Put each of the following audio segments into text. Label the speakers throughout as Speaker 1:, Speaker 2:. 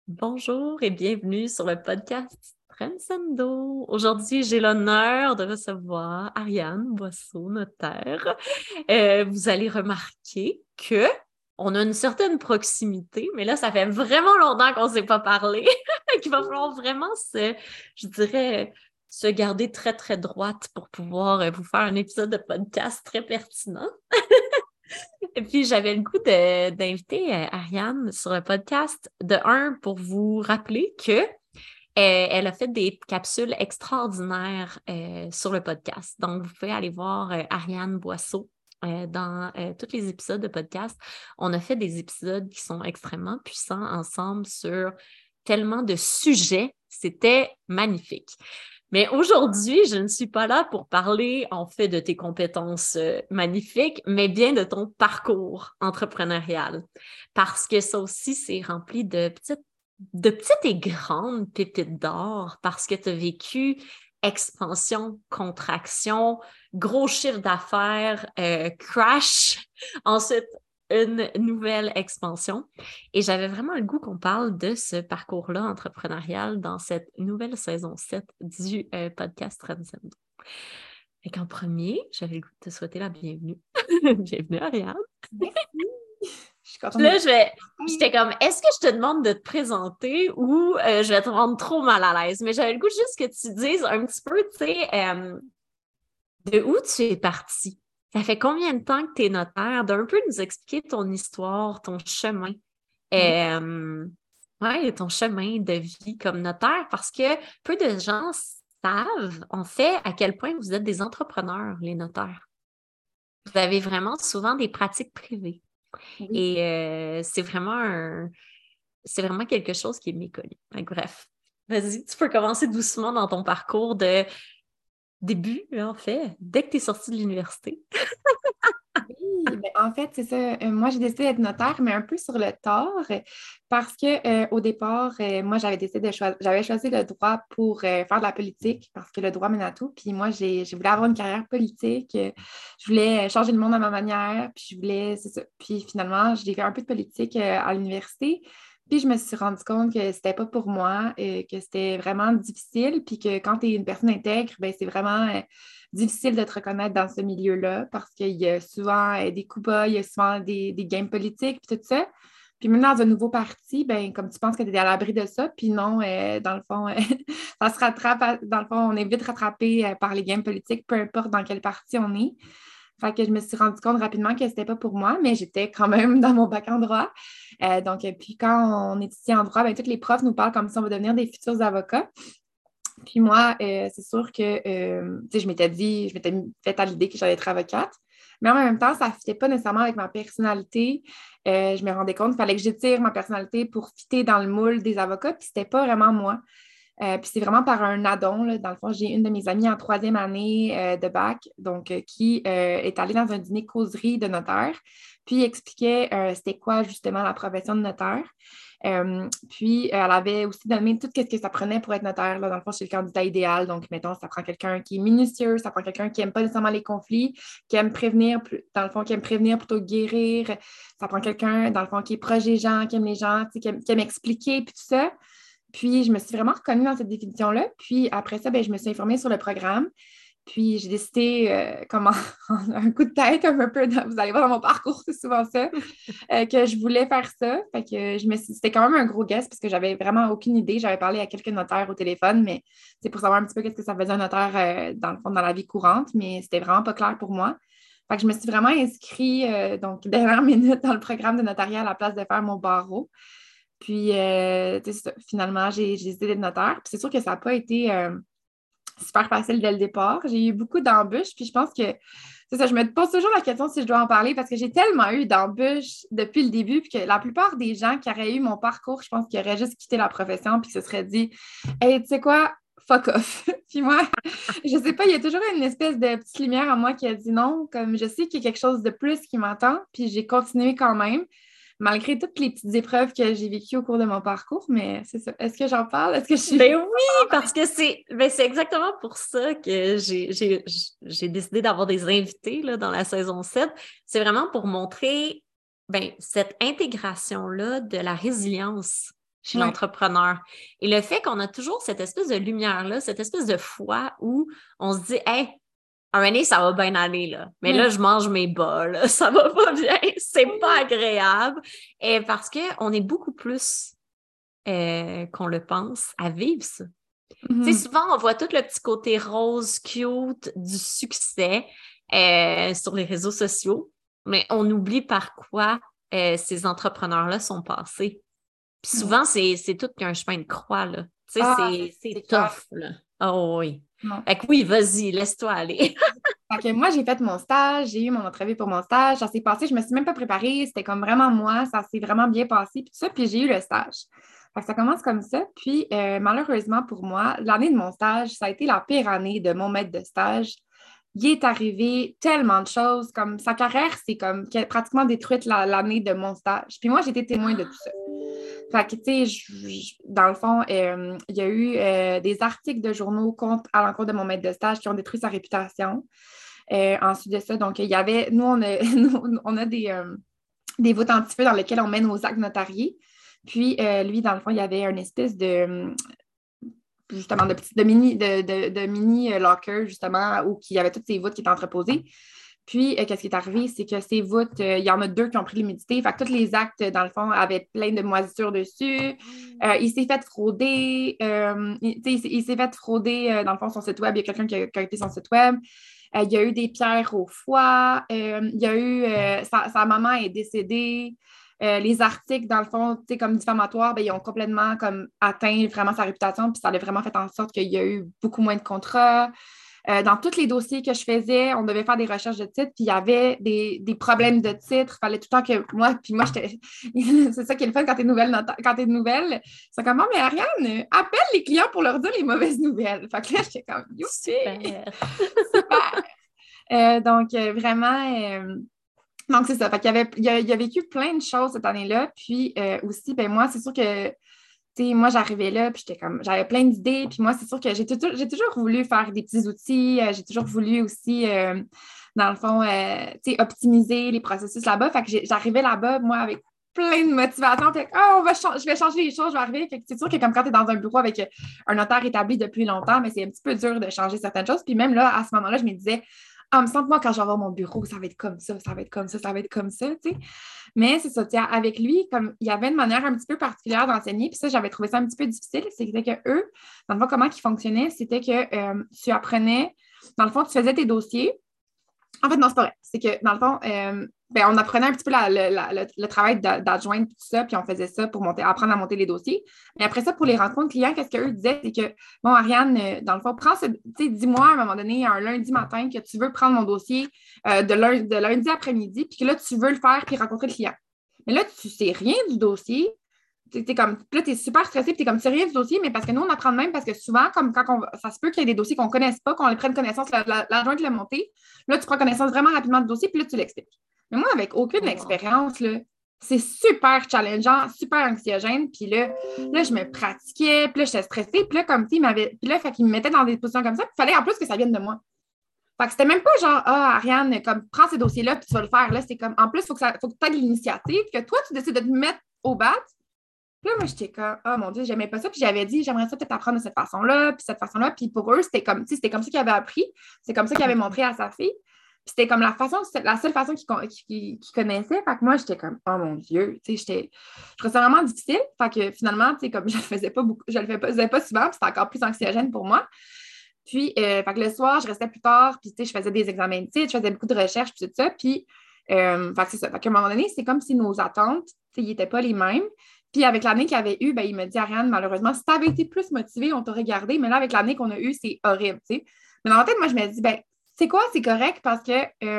Speaker 1: Bonjour et bienvenue sur le podcast Transcendo. Aujourd'hui, j'ai l'honneur de recevoir Ariane Boisseau, notaire. Vous allez remarquer que on a une certaine proximité, mais là, ça fait vraiment longtemps qu'on ne s'est pas parlé, qu'il va falloir vraiment je dirais, se garder très, très droite pour pouvoir vous faire un épisode de podcast très pertinent. Et puis, j'avais le goût d'inviter Ariane sur le podcast pour vous rappeler que elle a fait des capsules extraordinaires sur le podcast. Donc, vous pouvez aller voir Ariane Boisseau dans tous les épisodes de podcast. On a fait des épisodes qui sont extrêmement puissants ensemble sur tellement de sujets. C'était magnifique. Mais aujourd'hui, je ne suis pas là pour parler, en fait, de tes compétences magnifiques, mais bien de ton parcours entrepreneurial. Parce que ça aussi, c'est rempli de petites et grandes pépites d'or, parce que tu as vécu expansion, contraction, gros chiffre d'affaires, crash, ensuite une nouvelle expansion. Et j'avais vraiment le goût qu'on parle de ce parcours-là entrepreneurial dans cette nouvelle saison 7 du podcast Transcendo. Et qu'en premier, j'avais le goût de te souhaiter la bienvenue. Bienvenue, Ariane.
Speaker 2: Merci. Je suis contente
Speaker 1: Là,
Speaker 2: d'être
Speaker 1: j'étais comme, est-ce que je te demande de te présenter ou je vais te rendre trop mal à l'aise? Mais j'avais le goût juste que tu dises un petit peu, tu sais, de où tu es parti. Ça fait combien de temps que tu es notaire? D'un peu nous expliquer ton histoire, ton chemin.
Speaker 2: Oui.
Speaker 1: Ouais, ton chemin de vie comme notaire, parce que peu de gens savent, en fait, à quel point vous êtes des entrepreneurs, les notaires. Vous avez vraiment souvent des pratiques privées.
Speaker 2: Oui.
Speaker 1: Et c'est vraiment quelque chose qui est méconnu. Donc, bref, vas-y, tu peux commencer doucement dans ton parcours de début, en fait, dès que tu es sortie de l'université.
Speaker 2: Oui, ben, en fait, c'est ça. Moi, j'ai décidé d'être notaire, mais un peu sur le tard, parce que au départ, moi, j'avais choisi le droit pour faire de la politique, parce que le droit mène à tout. Puis moi, j'ai voulu avoir une carrière politique. Je voulais changer le monde à ma manière. Puis c'est ça. Puis finalement, j'ai fait un peu de politique à l'université. Puis je me suis rendu compte que c'était pas pour moi, que c'était vraiment difficile, puis que quand tu es une personne intègre, ben, c'est vraiment difficile de te reconnaître dans ce milieu-là parce qu'il y a souvent des coups-bas, il y a souvent des games politiques, puis tout ça. Puis même dans un nouveau parti, ben, comme tu penses que tu es à l'abri de ça, puis non, dans le fond, ça se rattrape, dans le fond, on est vite rattrapé par les games politiques, peu importe dans quel parti on est. Fait que je me suis rendu compte rapidement que c'était pas pour moi, mais j'étais quand même dans mon bac en droit. Puis quand on étudie en droit, ben, tous les profs nous parlent comme si on va devenir des futurs avocats. Puis moi, c'est sûr que je m'étais fait à l'idée que j'allais être avocate, mais en même temps, ça ne fitait pas nécessairement avec ma personnalité. Je me rendais compte qu'il fallait que j'étire ma personnalité pour fitter dans le moule des avocats, puis c'était pas vraiment moi. Puis c'est vraiment par un addon, là. Dans le fond, j'ai une de mes amies en troisième année de bac, donc qui est allée dans un dîner causerie de notaire, puis expliquait c'était quoi justement la profession de notaire. Puis elle avait aussi donné tout ce que ça prenait pour être notaire. Là. Dans le fond, c'est le candidat idéal. Donc, mettons, ça prend quelqu'un qui est minutieux, ça prend quelqu'un qui n'aime pas nécessairement les conflits, qui aime prévenir, dans le fond, qui aime prévenir plutôt que guérir. Ça prend quelqu'un, dans le fond, qui est proche des gens, qui aime les gens, qui aime expliquer, puis tout ça. Puis, je me suis vraiment reconnue dans cette définition-là. Puis, après ça, ben, je me suis informée sur le programme. Puis, j'ai décidé, comme un coup de tête, un peu, vous allez voir dans mon parcours, c'est souvent ça, que je voulais faire ça. Fait que c'était quand même un gros guess parce que j'avais vraiment aucune idée. J'avais parlé à quelques notaires au téléphone, mais c'est pour savoir un petit peu qu'est-ce que ça faisait un notaire dans le fond, dans la vie courante, mais c'était vraiment pas clair pour moi. Fait que je me suis vraiment inscrite, donc, dernière minute dans le programme de notariat à la place de faire mon barreau. Puis, finalement, j'ai décidé d'être notaire. Puis c'est sûr que ça n'a pas été super facile dès le départ. J'ai eu beaucoup d'embûches. Puis je pense que c'est ça, je me pose toujours la question si je dois en parler parce que j'ai tellement eu d'embûches depuis le début. Puis que la plupart des gens qui auraient eu mon parcours, je pense qu'ils auraient juste quitté la profession puis se seraient dit hey, tu sais quoi? Fuck off. Puis moi, je sais pas, il y a toujours une espèce de petite lumière en moi qui a dit non, comme je sais qu'il y a quelque chose de plus qui m'attend, puis j'ai continué quand même malgré toutes les petites épreuves que j'ai vécues au cours de mon parcours, mais c'est ça. Est-ce que j'en parle? Est-ce que je
Speaker 1: Ben
Speaker 2: suis...
Speaker 1: oui, parce que c'est exactement pour ça que j'ai décidé d'avoir des invités là, dans la saison 7. C'est vraiment pour montrer cette intégration-là de la résilience chez l'entrepreneur. Et le fait qu'on a toujours cette espèce de lumière-là, cette espèce de foi où on se dit, hey, un moment donné, ça va bien aller, là. Mais là, je mange mes bas, là. Ça va pas bien. C'est pas agréable. Et parce qu'on est beaucoup plus qu'on le pense à vivre ça. Tu sais, souvent, on voit tout le petit côté rose, cute du succès sur les réseaux sociaux, mais on oublie par quoi ces entrepreneurs-là sont passés. Puis souvent, c'est tout qu'un chemin de croix, là. Tu sais, c'est tough, là. Oh oui. Fait que oui, vas-y, laisse-toi aller.
Speaker 2: Fait que moi, j'ai fait mon stage, j'ai eu mon entrevue pour mon stage, ça s'est passé, je me suis même pas préparée, c'était comme vraiment moi, ça s'est vraiment bien passé, puis tout ça, puis j'ai eu le stage. Fait que ça commence comme ça, puis malheureusement pour moi, l'année de mon stage, ça a été la pire année de mon maître de stage. Il est arrivé tellement de choses, comme sa carrière, c'est comme pratiquement détruite l'année de mon stage. Puis moi, j'ai été témoin de tout ça. Fait que, tu sais, dans le fond, il y a eu des articles de journaux à l'encontre de mon maître de stage qui ont détruit sa réputation. Ensuite de ça, donc, il y avait, nous, on a des voûtes anti-feu dans lesquelles on met nos actes notariés. Puis, lui, dans le fond, il y avait une espèce justement, de mini locker, justement, où il y avait toutes ces voûtes qui étaient entreposées. Puis, qu'est-ce qui est arrivé, c'est que ces voûtes, il y en a 2 qui ont pris l'humidité. Fait que tous les actes, dans le fond, avaient plein de moisissures dessus. Il s'est fait frauder. Il s'est fait frauder, dans le fond, son site web. Il y a quelqu'un qui a été son site web. Il y a eu des pierres au foie. Il y a eu... sa maman est décédée. Les articles, dans le fond, comme diffamatoires, ils ont complètement comme, atteint vraiment sa réputation. Puis ça a vraiment fait en sorte qu'il y a eu beaucoup moins de contrats. Dans tous les dossiers que je faisais, on devait faire des recherches de titres, puis il y avait des problèmes de titres. Il fallait tout le temps que moi, j'étais. C'est ça qui est le fun quand t'es nouvelle. C'est comme, oh, mais Ariane, appelle les clients pour leur dire les mauvaises nouvelles. Fait que là, j'étais comme,
Speaker 1: Super.
Speaker 2: Super. Donc, vraiment. Donc, c'est ça. Fait qu'il il a vécu plein de choses cette année-là. Puis aussi, ben moi, c'est sûr que moi, j'arrivais là, puis j'avais plein d'idées, puis moi, c'est sûr que j'ai toujours voulu faire des petits outils, j'ai toujours voulu aussi, dans le fond, optimiser les processus là-bas. Fait que j'arrivais là-bas, moi, avec plein de motivation, fait que, je vais changer les choses, je vais arriver. Fait que c'est sûr que comme quand tu es dans un bureau avec un notaire établi depuis longtemps, mais c'est un petit peu dur de changer certaines choses. Puis même là, à ce moment-là, je me disais, me semble moi, quand je vais avoir mon bureau, ça va être comme ça, ça va être comme ça, ça va être comme ça, tu sais. Mais c'est ça, avec lui, comme il y avait une manière un petit peu particulière d'enseigner, puis ça, j'avais trouvé ça un petit peu difficile, c'était que eux, dans le fond, comment ils fonctionnaient, c'était que tu apprenais, dans le fond, tu faisais tes dossiers. En fait, non, c'est pas vrai. C'est que, dans le fond, on apprenait un petit peu le travail d'adjointe, tout ça, puis on faisait ça pour apprendre à monter les dossiers. Mais après ça, pour les rencontres clients, qu'est-ce qu'eux disaient? C'est que, bon, Ariane, dans le fond, dis-moi à un moment donné, un lundi matin, que tu veux prendre mon dossier de lundi après-midi, puis que là, tu veux le faire puis rencontrer le client. Mais là, tu sais rien du dossier. Là, tu es super stressé, puis tu es comme, tu sais rien du dossier, mais parce que nous, on apprend de même, parce que souvent, comme ça se peut qu'il y ait des dossiers qu'on ne connaisse pas, qu'on les prenne connaissance, l'adjointe l'a monté. Là, tu prends connaissance vraiment rapidement du dossier, puis là, tu l'expliques. Mais moi, avec aucune expérience, là, c'est super challengeant, super anxiogène. Puis là, je me pratiquais, puis là, j'étais stressée. Puis là, comme il m'avait. Puis là, il me mettait dans des positions comme ça. Puis il fallait en plus que ça vienne de moi. Fait que c'était même pas genre, Ariane, comme, prends ces dossiers-là, puis tu vas le faire. Là, c'est comme, en plus, il faut que tu aies de l'initiative, que toi, tu décides de te mettre au bat. Puis là, moi, j'étais comme, oh mon Dieu, j'aimais pas ça. Puis j'avais dit, j'aimerais ça peut-être apprendre de cette façon-là, puis cette façon-là. Puis pour eux, c'était comme ça qu'ils avaient appris. C'est comme ça qu'ils avaient montré à sa fille. Puis c'était comme la seule façon qu'ils connaissaient. Fait que moi, j'étais comme, oh mon Dieu, tu sais, je trouvais ça vraiment difficile. Fait que finalement, tu sais, comme je le faisais pas beaucoup, je le faisais pas souvent, puis c'était encore plus anxiogène pour moi. Puis, fait que le soir, je restais plus tard, puis tu sais, je faisais des examens de titre, je faisais beaucoup de recherches, puis tout ça. Puis, fait que c'est ça. Fait qu'à un moment donné, c'est comme si nos attentes, tu sais, ils n'étaient pas les mêmes. Puis avec l'année qu'il y avait eu, ben, il me dit, Ariane, malheureusement, si tu avais été plus motivée, on t'aurait gardé. Mais là, avec l'année qu'on a eue, c'est horrible, tu sais. Mais dans ma tête, moi, je me dis, ben, c'est quoi, c'est correct parce que,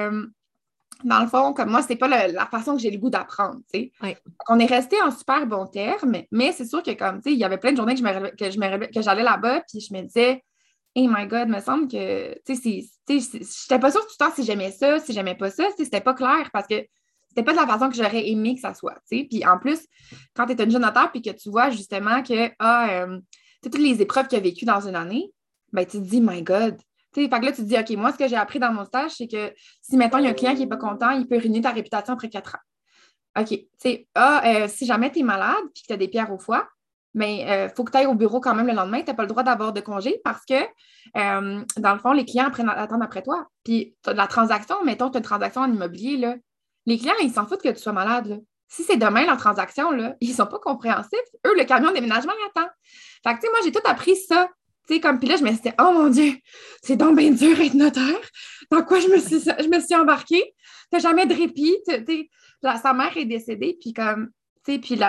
Speaker 2: dans le fond, comme moi, c'est pas la façon que j'ai le goût d'apprendre, tu sais.
Speaker 1: Oui.
Speaker 2: On est resté en super bons termes, mais c'est sûr que, comme, tu sais, il y avait plein de journées que j'allais là-bas, puis je me disais, hey my God, me semble que, tu sais, j'étais pas sûre tout le temps si j'aimais ça, si j'aimais pas ça, c'était pas clair parce que c'était pas de la façon que j'aurais aimé que ça soit, tu sais. Puis en plus, quand tu es une jeune auteure puis que tu vois justement que, toutes les épreuves qu'il a vécues dans une année, ben tu te dis, my God. Tu sais, fait que là, tu te dis, OK, moi, ce que j'ai appris dans mon stage, c'est que si, mettons, il y a un client qui n'est pas content, il peut ruiner ta réputation après 4 ans. OK, tu sais, si jamais tu es malade puis que tu as des pierres au foie, mais il faut que tu ailles au bureau quand même le lendemain. Tu n'as pas le droit d'avoir de congé parce que, dans le fond, les clients attendent après toi. Puis, tu as de la transaction, mettons, tu as une transaction en immobilier, là. Les clients, ils s'en foutent que tu sois malade, là. Si c'est demain leur transaction, là, ils sont pas compréhensifs. Eux, le camion de déménagement, il attend. Fait que, tu sais, moi, j'ai tout appris ça. Tu sais, comme, puis là, je me suis dit, oh mon Dieu, c'est donc bien dur être notaire. Dans quoi je me suis embarquée? T'as jamais de répit. Sa mère est décédée, puis comme, tu sais, puis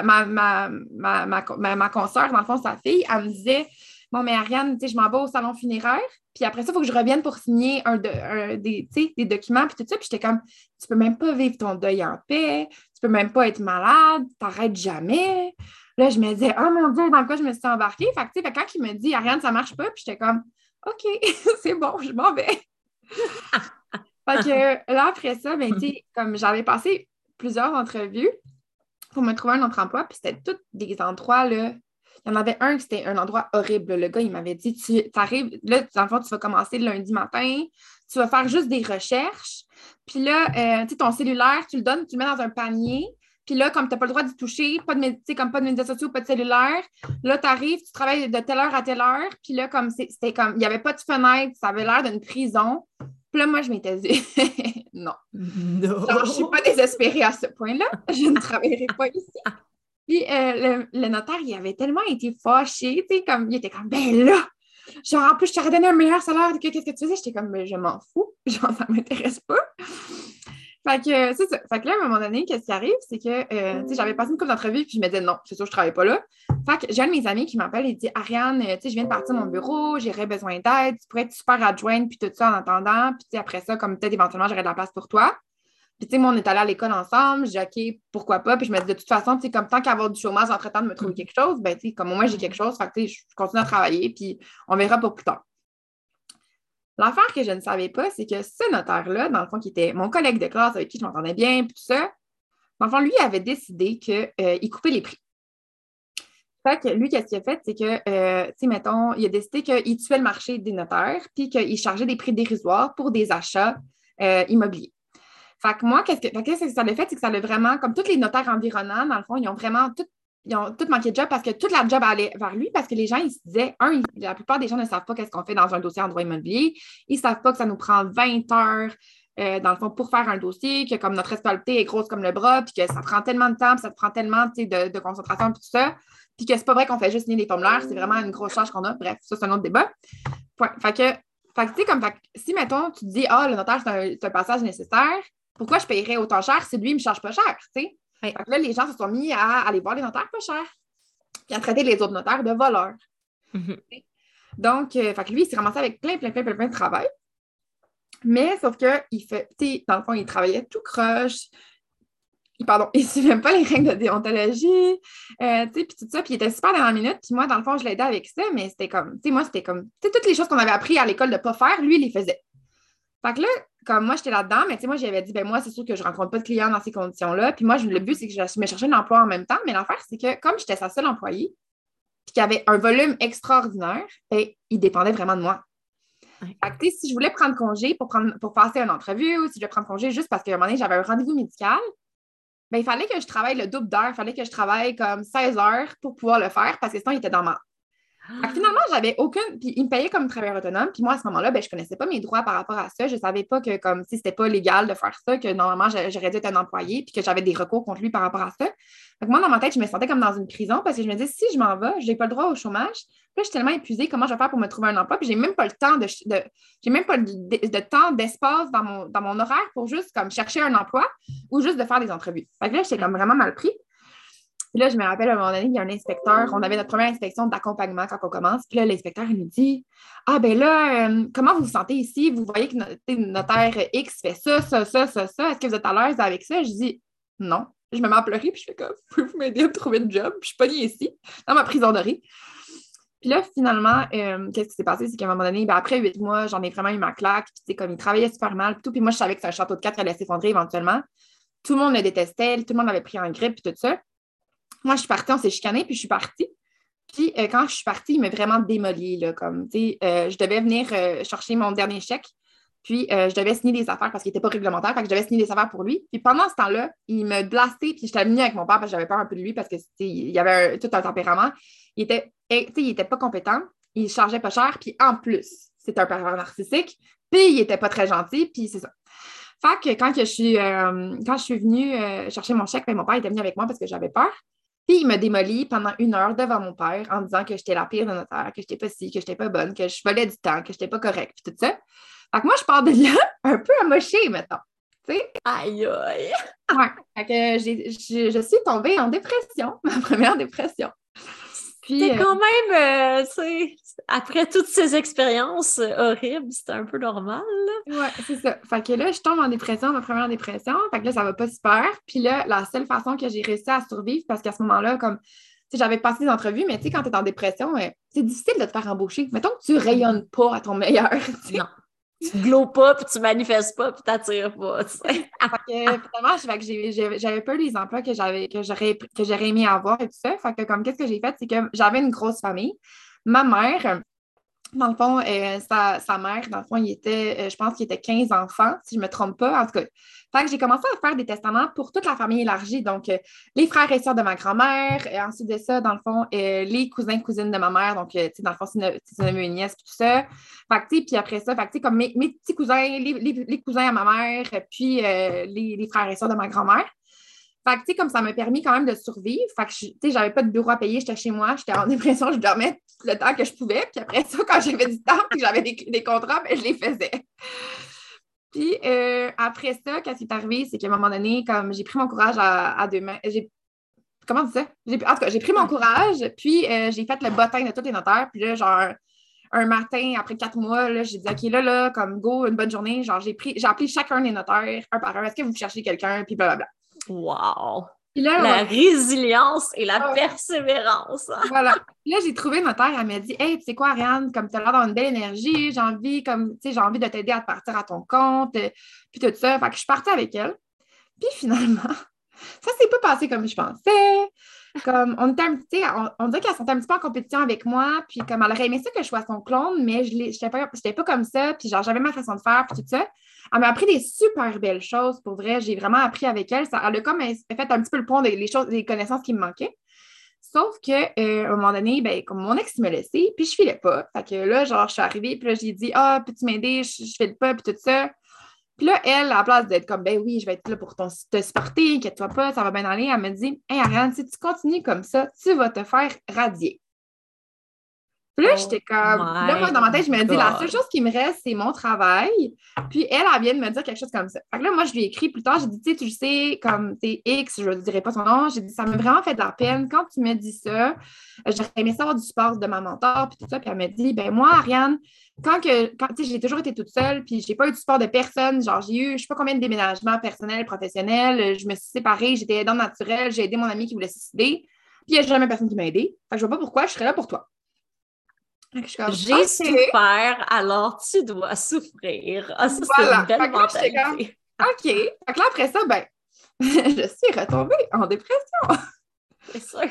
Speaker 2: ma consoeur, dans le fond, sa fille, elle me disait, bon, mais Ariane, tu sais, je m'en vais au salon funéraire, puis après ça, il faut que je revienne pour signer des documents, puis tout ça. Puis j'étais comme, tu peux même pas vivre ton deuil en paix, tu peux même pas être malade, t'arrêtes jamais. Là, je me disais, oh mon Dieu, dans quoi je me suis embarquée? Fait que, tu sais, quand il me dit, Ariane, ça marche pas, puis j'étais comme, OK, c'est bon, je m'en vais. Fait que là, après ça, ben, tu sais, comme j'avais passé plusieurs entrevues pour me trouver un autre emploi, puis c'était tous des endroits, là. Il y en avait un qui c'était un endroit horrible. Le gars, il m'avait dit, tu arrives, là, dans le fond, tu vas commencer le lundi matin, tu vas faire juste des recherches, puis là, tu sais, ton cellulaire, tu le donnes, tu le mets dans un panier, puis là, comme tu n'as pas le droit d'y toucher, comme pas de médias sociaux, pas de cellulaire, là, tu arrives, tu travailles de telle heure à telle heure, puis là, comme c'était comme, il n'y avait pas de fenêtre, ça avait l'air d'une prison. Puis là, moi, je m'étais dit, non.
Speaker 1: Non.
Speaker 2: Genre, je ne suis pas désespérée à ce point-là. Je ne travaillerai pas ici. Puis le notaire, il avait tellement été fâché, tu sais, comme, il était comme, ben là, genre, en plus, je t'aurais donné un meilleur salaire que qu'est-ce que tu faisais. J'étais comme, ben, je m'en fous. Genre, ça ne m'intéresse pas. Fait que, c'est ça. Fait que là, à un moment donné, qu'est-ce qui arrive, c'est que, tu sais, j'avais passé une couple d'entrevues, puis je me disais, non, c'est sûr, je ne travaille pas là. Fait que j'ai un de mes amis qui m'appelle et dit, Ariane, tu sais, je viens de partir de mon bureau, j'aurais besoin d'aide, tu pourrais être super adjointe, puis tout ça en attendant. Puis, tu sais, après ça, comme peut-être éventuellement, j'aurais de la place pour toi. Puis, tu sais, moi, on est allé à l'école ensemble. J'ai dit, OK, pourquoi pas. Puis, je me dis, de toute façon, tu sais, comme tant qu'avoir du chômage entre-temps de me trouver quelque chose, ben, tu sais, comme au moins, j'ai quelque chose. Fait que, tu sais, je continue à travailler, puis on verra pour plus tard. L'affaire que je ne savais pas, c'est que ce notaire-là, dans le fond, qui était mon collègue de classe avec qui je m'entendais bien, puis tout ça, dans le fond, lui avait décidé qu'il coupait les prix. Fait que lui, qu'est-ce qu'il a fait, c'est que, tu sais, mettons, il a décidé qu'il tuait le marché des notaires, puis qu'il chargeait des prix dérisoires pour des achats immobiliers. Fait que moi, qu'est-ce que ça l'a fait, c'est que ça l'a vraiment, comme tous les notaires environnants, dans le fond, ils ont tout manqué de job parce que toute la job allait vers lui parce que les gens, ils se disaient, la plupart des gens ne savent pas qu'est-ce qu'on fait dans un dossier en droit immobilier. Ils ne savent pas que ça nous prend 20 heures, dans le fond, pour faire un dossier, que comme notre responsabilité est grosse comme le bras, puis que ça prend tellement de temps, puis ça te prend tellement de concentration, puis tout ça, puis que c'est pas vrai qu'on fait juste signer des formulaires, c'est vraiment une grosse charge qu'on a. Bref, ça, c'est un autre débat. Fait que, tu sais, si, mettons, tu te dis, le notaire, c'est un passage nécessaire, pourquoi je paierais autant cher si lui, il ne me charge pas cher, tu sais? Fait que là, les gens se sont mis à aller voir les notaires pas chers, puis à traiter les autres notaires de voleurs. Mm-hmm. Donc, fait que lui, il s'est ramassé avec plein de travail. Mais sauf que, dans le fond, il travaillait tout croche. Il ne suivait même pas les règles de déontologie, puis tout ça. Puis il était super dans la minute. Puis moi, dans le fond, je l'aidais avec ça, mais c'était comme, toutes les choses qu'on avait appris à l'école de ne pas faire, lui, il les faisait. Fait que là, comme moi, j'étais là-dedans, mais tu sais, moi, j'avais dit, ben moi, c'est sûr que je ne rencontre pas de clients dans ces conditions-là. Puis moi, le but, c'est que je me cherchais un emploi en même temps. Mais l'affaire, c'est que comme j'étais sa seule employée, puis qu'il y avait un volume extraordinaire, ben, il dépendait vraiment de moi. Fait que, tu sais, si je voulais prendre congé pour passer une entrevue ou si je voulais prendre congé juste parce qu'à un moment donné, j'avais un rendez-vous médical, ben, il fallait que je travaille le double d'heures. Il fallait que je travaille comme 16 heures pour pouvoir le faire parce que sinon, il était dans ma... Fait que finalement, j'avais aucune. Puis il me payait comme travailleur autonome. Puis moi, à ce moment-là, ben, je ne connaissais pas mes droits par rapport à ça. Je ne savais pas que comme si c'était pas légal de faire ça, que normalement, j'aurais dû être un employé, puis que j'avais des recours contre lui par rapport à ça. Fait que moi, dans ma tête, je me sentais comme dans une prison parce que je me disais, si je m'en vais, je n'ai pas le droit au chômage. Puis là, je suis tellement épuisée, comment je vais faire pour me trouver un emploi? Puis j'ai même pas le temps j'ai même pas de temps, d'espace dans mon horaire pour juste comme chercher un emploi ou juste de faire des entrevues. Fait que là, j'étais comme vraiment mal pris. Puis là, je me rappelle, à un moment donné, il y a un inspecteur. On avait notre première inspection d'accompagnement quand on commence. Puis là, l'inspecteur, il nous dit, ben là, comment vous vous sentez ici? Vous voyez que notre notaire X fait ça. Est-ce que vous êtes à l'aise avec ça? Je dis, non. Je me mets à pleurer, puis je fais comme, pouvez-vous m'aider à me trouver un job? Puis je suis pognée ici, dans ma prison dorée. Puis là, finalement, qu'est-ce qui s'est passé? C'est qu'à un moment donné, après 8 mois, j'en ai vraiment eu ma claque. Puis, comme il travaillait super mal, puis tout. Puis moi, je savais que c'est un château de 4 qui allait s'effondrer éventuellement. Tout le monde le détestait, tout le monde l'avait pris en grippe, puis tout ça. Moi, je suis partie, on s'est chicané, puis je suis partie. Puis quand je suis partie, il m'a vraiment démolie, là, comme, tu sais, je devais venir chercher mon dernier chèque. Puis, je devais signer des affaires parce qu'il n'était pas réglementaire. Fait que je devais signer des affaires pour lui. Puis, pendant ce temps-là, il me blastait. Puis, j'étais venue avec mon père parce que j'avais peur un peu de lui parce que il y avait tout un tempérament. Il était pas compétent. Il chargeait pas cher. Puis, en plus, c'était un pervers narcissique. Puis, il était pas très gentil. Puis, c'est ça. Fait que quand je suis venue chercher mon chèque, mon père était venu avec moi parce que j'avais peur. Puis il m'a démoli pendant 1 heure devant mon père en disant que j'étais la pire de notaire, que j'étais pas ci, que j'étais pas bonne, que je volais du temps, que j'étais pas correcte, puis tout ça. Fait que moi, je pars de là un peu amochée, mettons. Tu sais?
Speaker 1: Aïe, aïe!
Speaker 2: Ouais. Fait que je suis tombée en dépression, ma première dépression. Puis,
Speaker 1: C'était quand même, tu sais, après toutes ces expériences horribles, c'était un peu normal, là.
Speaker 2: ouais, c'est ça. Fait que là, je tombe en dépression, ma première dépression. Fait que là, ça va pas super. Puis là, la seule façon que j'ai réussi à survivre, parce qu'à ce moment-là, comme, tu sais, j'avais passé des entrevues, mais tu sais, quand tu es en dépression, c'est difficile de te faire embaucher. Mettons que tu rayonnes pas à ton meilleur, tu sais.
Speaker 1: Non. Tu glowes pas, puis tu manifestes pas, puis t'attires pas, tu sais.
Speaker 2: Fait que, finalement, fait que j'avais pas les emplois que j'aurais aimé avoir et tout ça. Fait que, comme, qu'est-ce que j'ai fait? C'est que j'avais une grosse famille. Ma mère, dans le fond, sa mère, dans le fond, je pense qu'il était 15 enfants, si je ne me trompe pas. En tout cas, fait que j'ai commencé à faire des testaments pour toute la famille élargie. Donc, les frères et sœurs de ma grand-mère. Ensuite de ça, dans le fond, les cousins et cousines de ma mère. Donc, tu sais, dans le fond, c'est une nièce et tout ça. Fait que, tu sais, puis après ça, fait que, tu sais, comme mes petits cousins, les cousins à ma mère, puis les frères et sœurs de ma grand-mère. Fait que, tu sais, comme ça m'a permis quand même de survivre. Fait que, tu sais, j'avais pas de bureau à payer, j'étais chez moi, j'étais en dépression, je dormais tout le temps que je pouvais. Puis après ça, quand j'avais du temps et que j'avais des contrats, ben, je les faisais. Puis après ça, qu'est-ce qui est arrivé, c'est qu'à un moment donné, comme j'ai pris mon courage à deux mains, comment on dit ça? En tout cas, j'ai pris mon courage, puis j'ai fait le bottin de tous les notaires. Puis là, genre, un matin, après 4 mois, là, j'ai dit, OK, là, comme go, une bonne journée. Genre, j'ai appelé chacun des notaires, un par un. Est-ce que vous cherchez quelqu'un? Puis blablabla.
Speaker 1: Wow!
Speaker 2: Puis là,
Speaker 1: La résilience et la persévérance.
Speaker 2: voilà. Là, j'ai trouvé une notaire, elle m'a dit, hey, tu sais quoi, Ariane, comme tu as l'air d'avoir une belle énergie, j'ai envie de t'aider à te partir à ton compte, puis tout ça. Fait que je suis partie avec elle. Puis finalement, ça s'est pas passé comme je pensais. Comme, on était on dirait qu'elle se sentait un petit peu en compétition avec moi, puis comme elle aurait aimé ça que je sois son clone, mais je n'étais pas comme ça, puis genre, j'avais ma façon de faire, puis tout ça. Elle m'a appris des super belles choses, pour vrai. J'ai vraiment appris avec elle. Elle a comme fait un petit peu le pont des connaissances qui me manquaient. Sauf qu'à un moment donné, ben, comme mon ex me laissait, puis je filais pas. Fait que là, genre, je suis arrivée, puis là, j'ai dit, ah, peux-tu m'aider? Je file pas, puis tout ça. Puis là, elle, à la place d'être comme, ben oui, je vais être là pour te supporter, inquiète-toi pas, ça va bien aller, elle me dit, hey, Ariane, si tu continues comme ça, tu vas te faire radier. Puis là, j'étais comme. Là, moi, dans ma tête, je me dis, la seule chose qui me reste, c'est mon travail. Puis elle vient de me dire quelque chose comme ça. Fait que là, moi, je lui ai écrit plus tard, j'ai dit, tu sais, tu le sais, comme t'es X, je ne dirai pas son nom. J'ai dit, ça m'a vraiment fait de la peine. Quand tu me dis ça, j'aurais aimé savoir du support de ma mentor, puis tout ça. Puis elle m'a dit, ben moi, Ariane, tu sais, j'ai toujours été toute seule, puis j'ai pas eu de support de personne. Genre, j'ai eu, je sais pas combien de déménagements personnels, professionnels. Je me suis séparée, j'étais aidante naturelle, j'ai aidé mon ami qui voulait se suicider. Puis il n'y a jamais personne qui m'a aidée. Fait que je vois pas pourquoi je serais là pour toi.
Speaker 1: J'ai souffert, alors tu dois souffrir. Ah, ça, c'est une belle mentalité.
Speaker 2: OK. Fait que là, après ça, ben, je suis retombée en dépression.
Speaker 1: C'est sûr.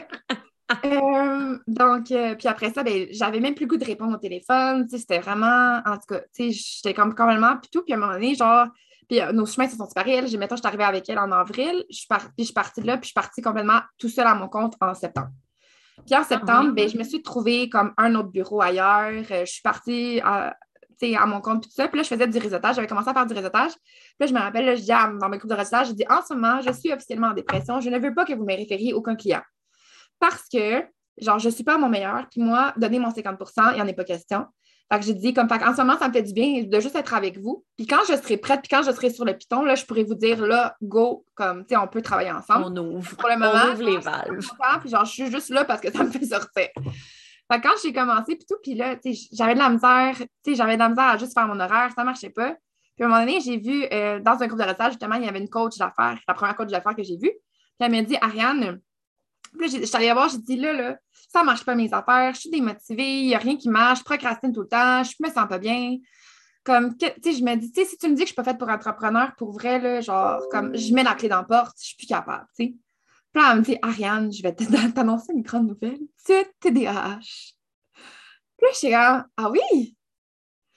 Speaker 2: Donc, puis après ça, ben, j'avais même plus le goût de répondre au téléphone. C'était vraiment, en tout cas, j'étais comme complètement, puis tout. Puis à un moment donné, genre, puis nos chemins se sont séparés. Mettons, je suis arrivée avec elle en avril. Puis je suis partie de là, puis je suis partie complètement tout seul à mon compte en septembre. Puis en septembre, ben, je me suis trouvée comme un autre bureau ailleurs. Je suis partie à mon compte, puis tout ça. Puis là, je faisais du réseautage. J'avais commencé à faire du réseautage. Puis là, je me rappelle, là, je dis dans mes groupes de réseautage, je dis en ce moment, je suis officiellement en dépression. Je ne veux pas que vous me référiez aucun client. Parce que, genre, je ne suis pas à mon meilleur. Puis moi, donner mon 50 il n'y en a pas question. Fait que j'ai dit, comme, en ce moment, ça me fait du bien de juste être avec vous. Puis quand je serai prête, puis quand je serai sur le piton, là, je pourrais vous dire, là, go, comme, tu sais, on peut travailler ensemble.
Speaker 1: On ouvre.
Speaker 2: Pour le moment,
Speaker 1: on ouvre les valves.
Speaker 2: Puis genre, je suis juste là parce que ça me fait sortir. Fait que quand j'ai commencé, puis tout, puis là, tu sais, j'avais de la misère, à juste faire mon horaire, ça ne marchait pas. Puis à un moment donné, j'ai vu, dans un groupe de réseautage, justement, il y avait une coach d'affaires, la première coach d'affaires que j'ai vue. Puis elle m'a dit, Ariane, puis là, je suis allée la voir, j'ai dit, là, ça ne marche pas mes affaires, je suis démotivée, il n'y a rien qui marche, je procrastine tout le temps, je me sens pas bien. Comme, tu sais, je me dis, tu sais, si tu me dis que je suis pas faite pour entrepreneur, pour vrai, là, genre, comme, je mets la clé dans la porte, je suis plus capable, tu sais. Puis là, elle me dit, Ariane, je vais t'annoncer une grande nouvelle, tu es TDAH. Puis là, je suis comme, ah oui?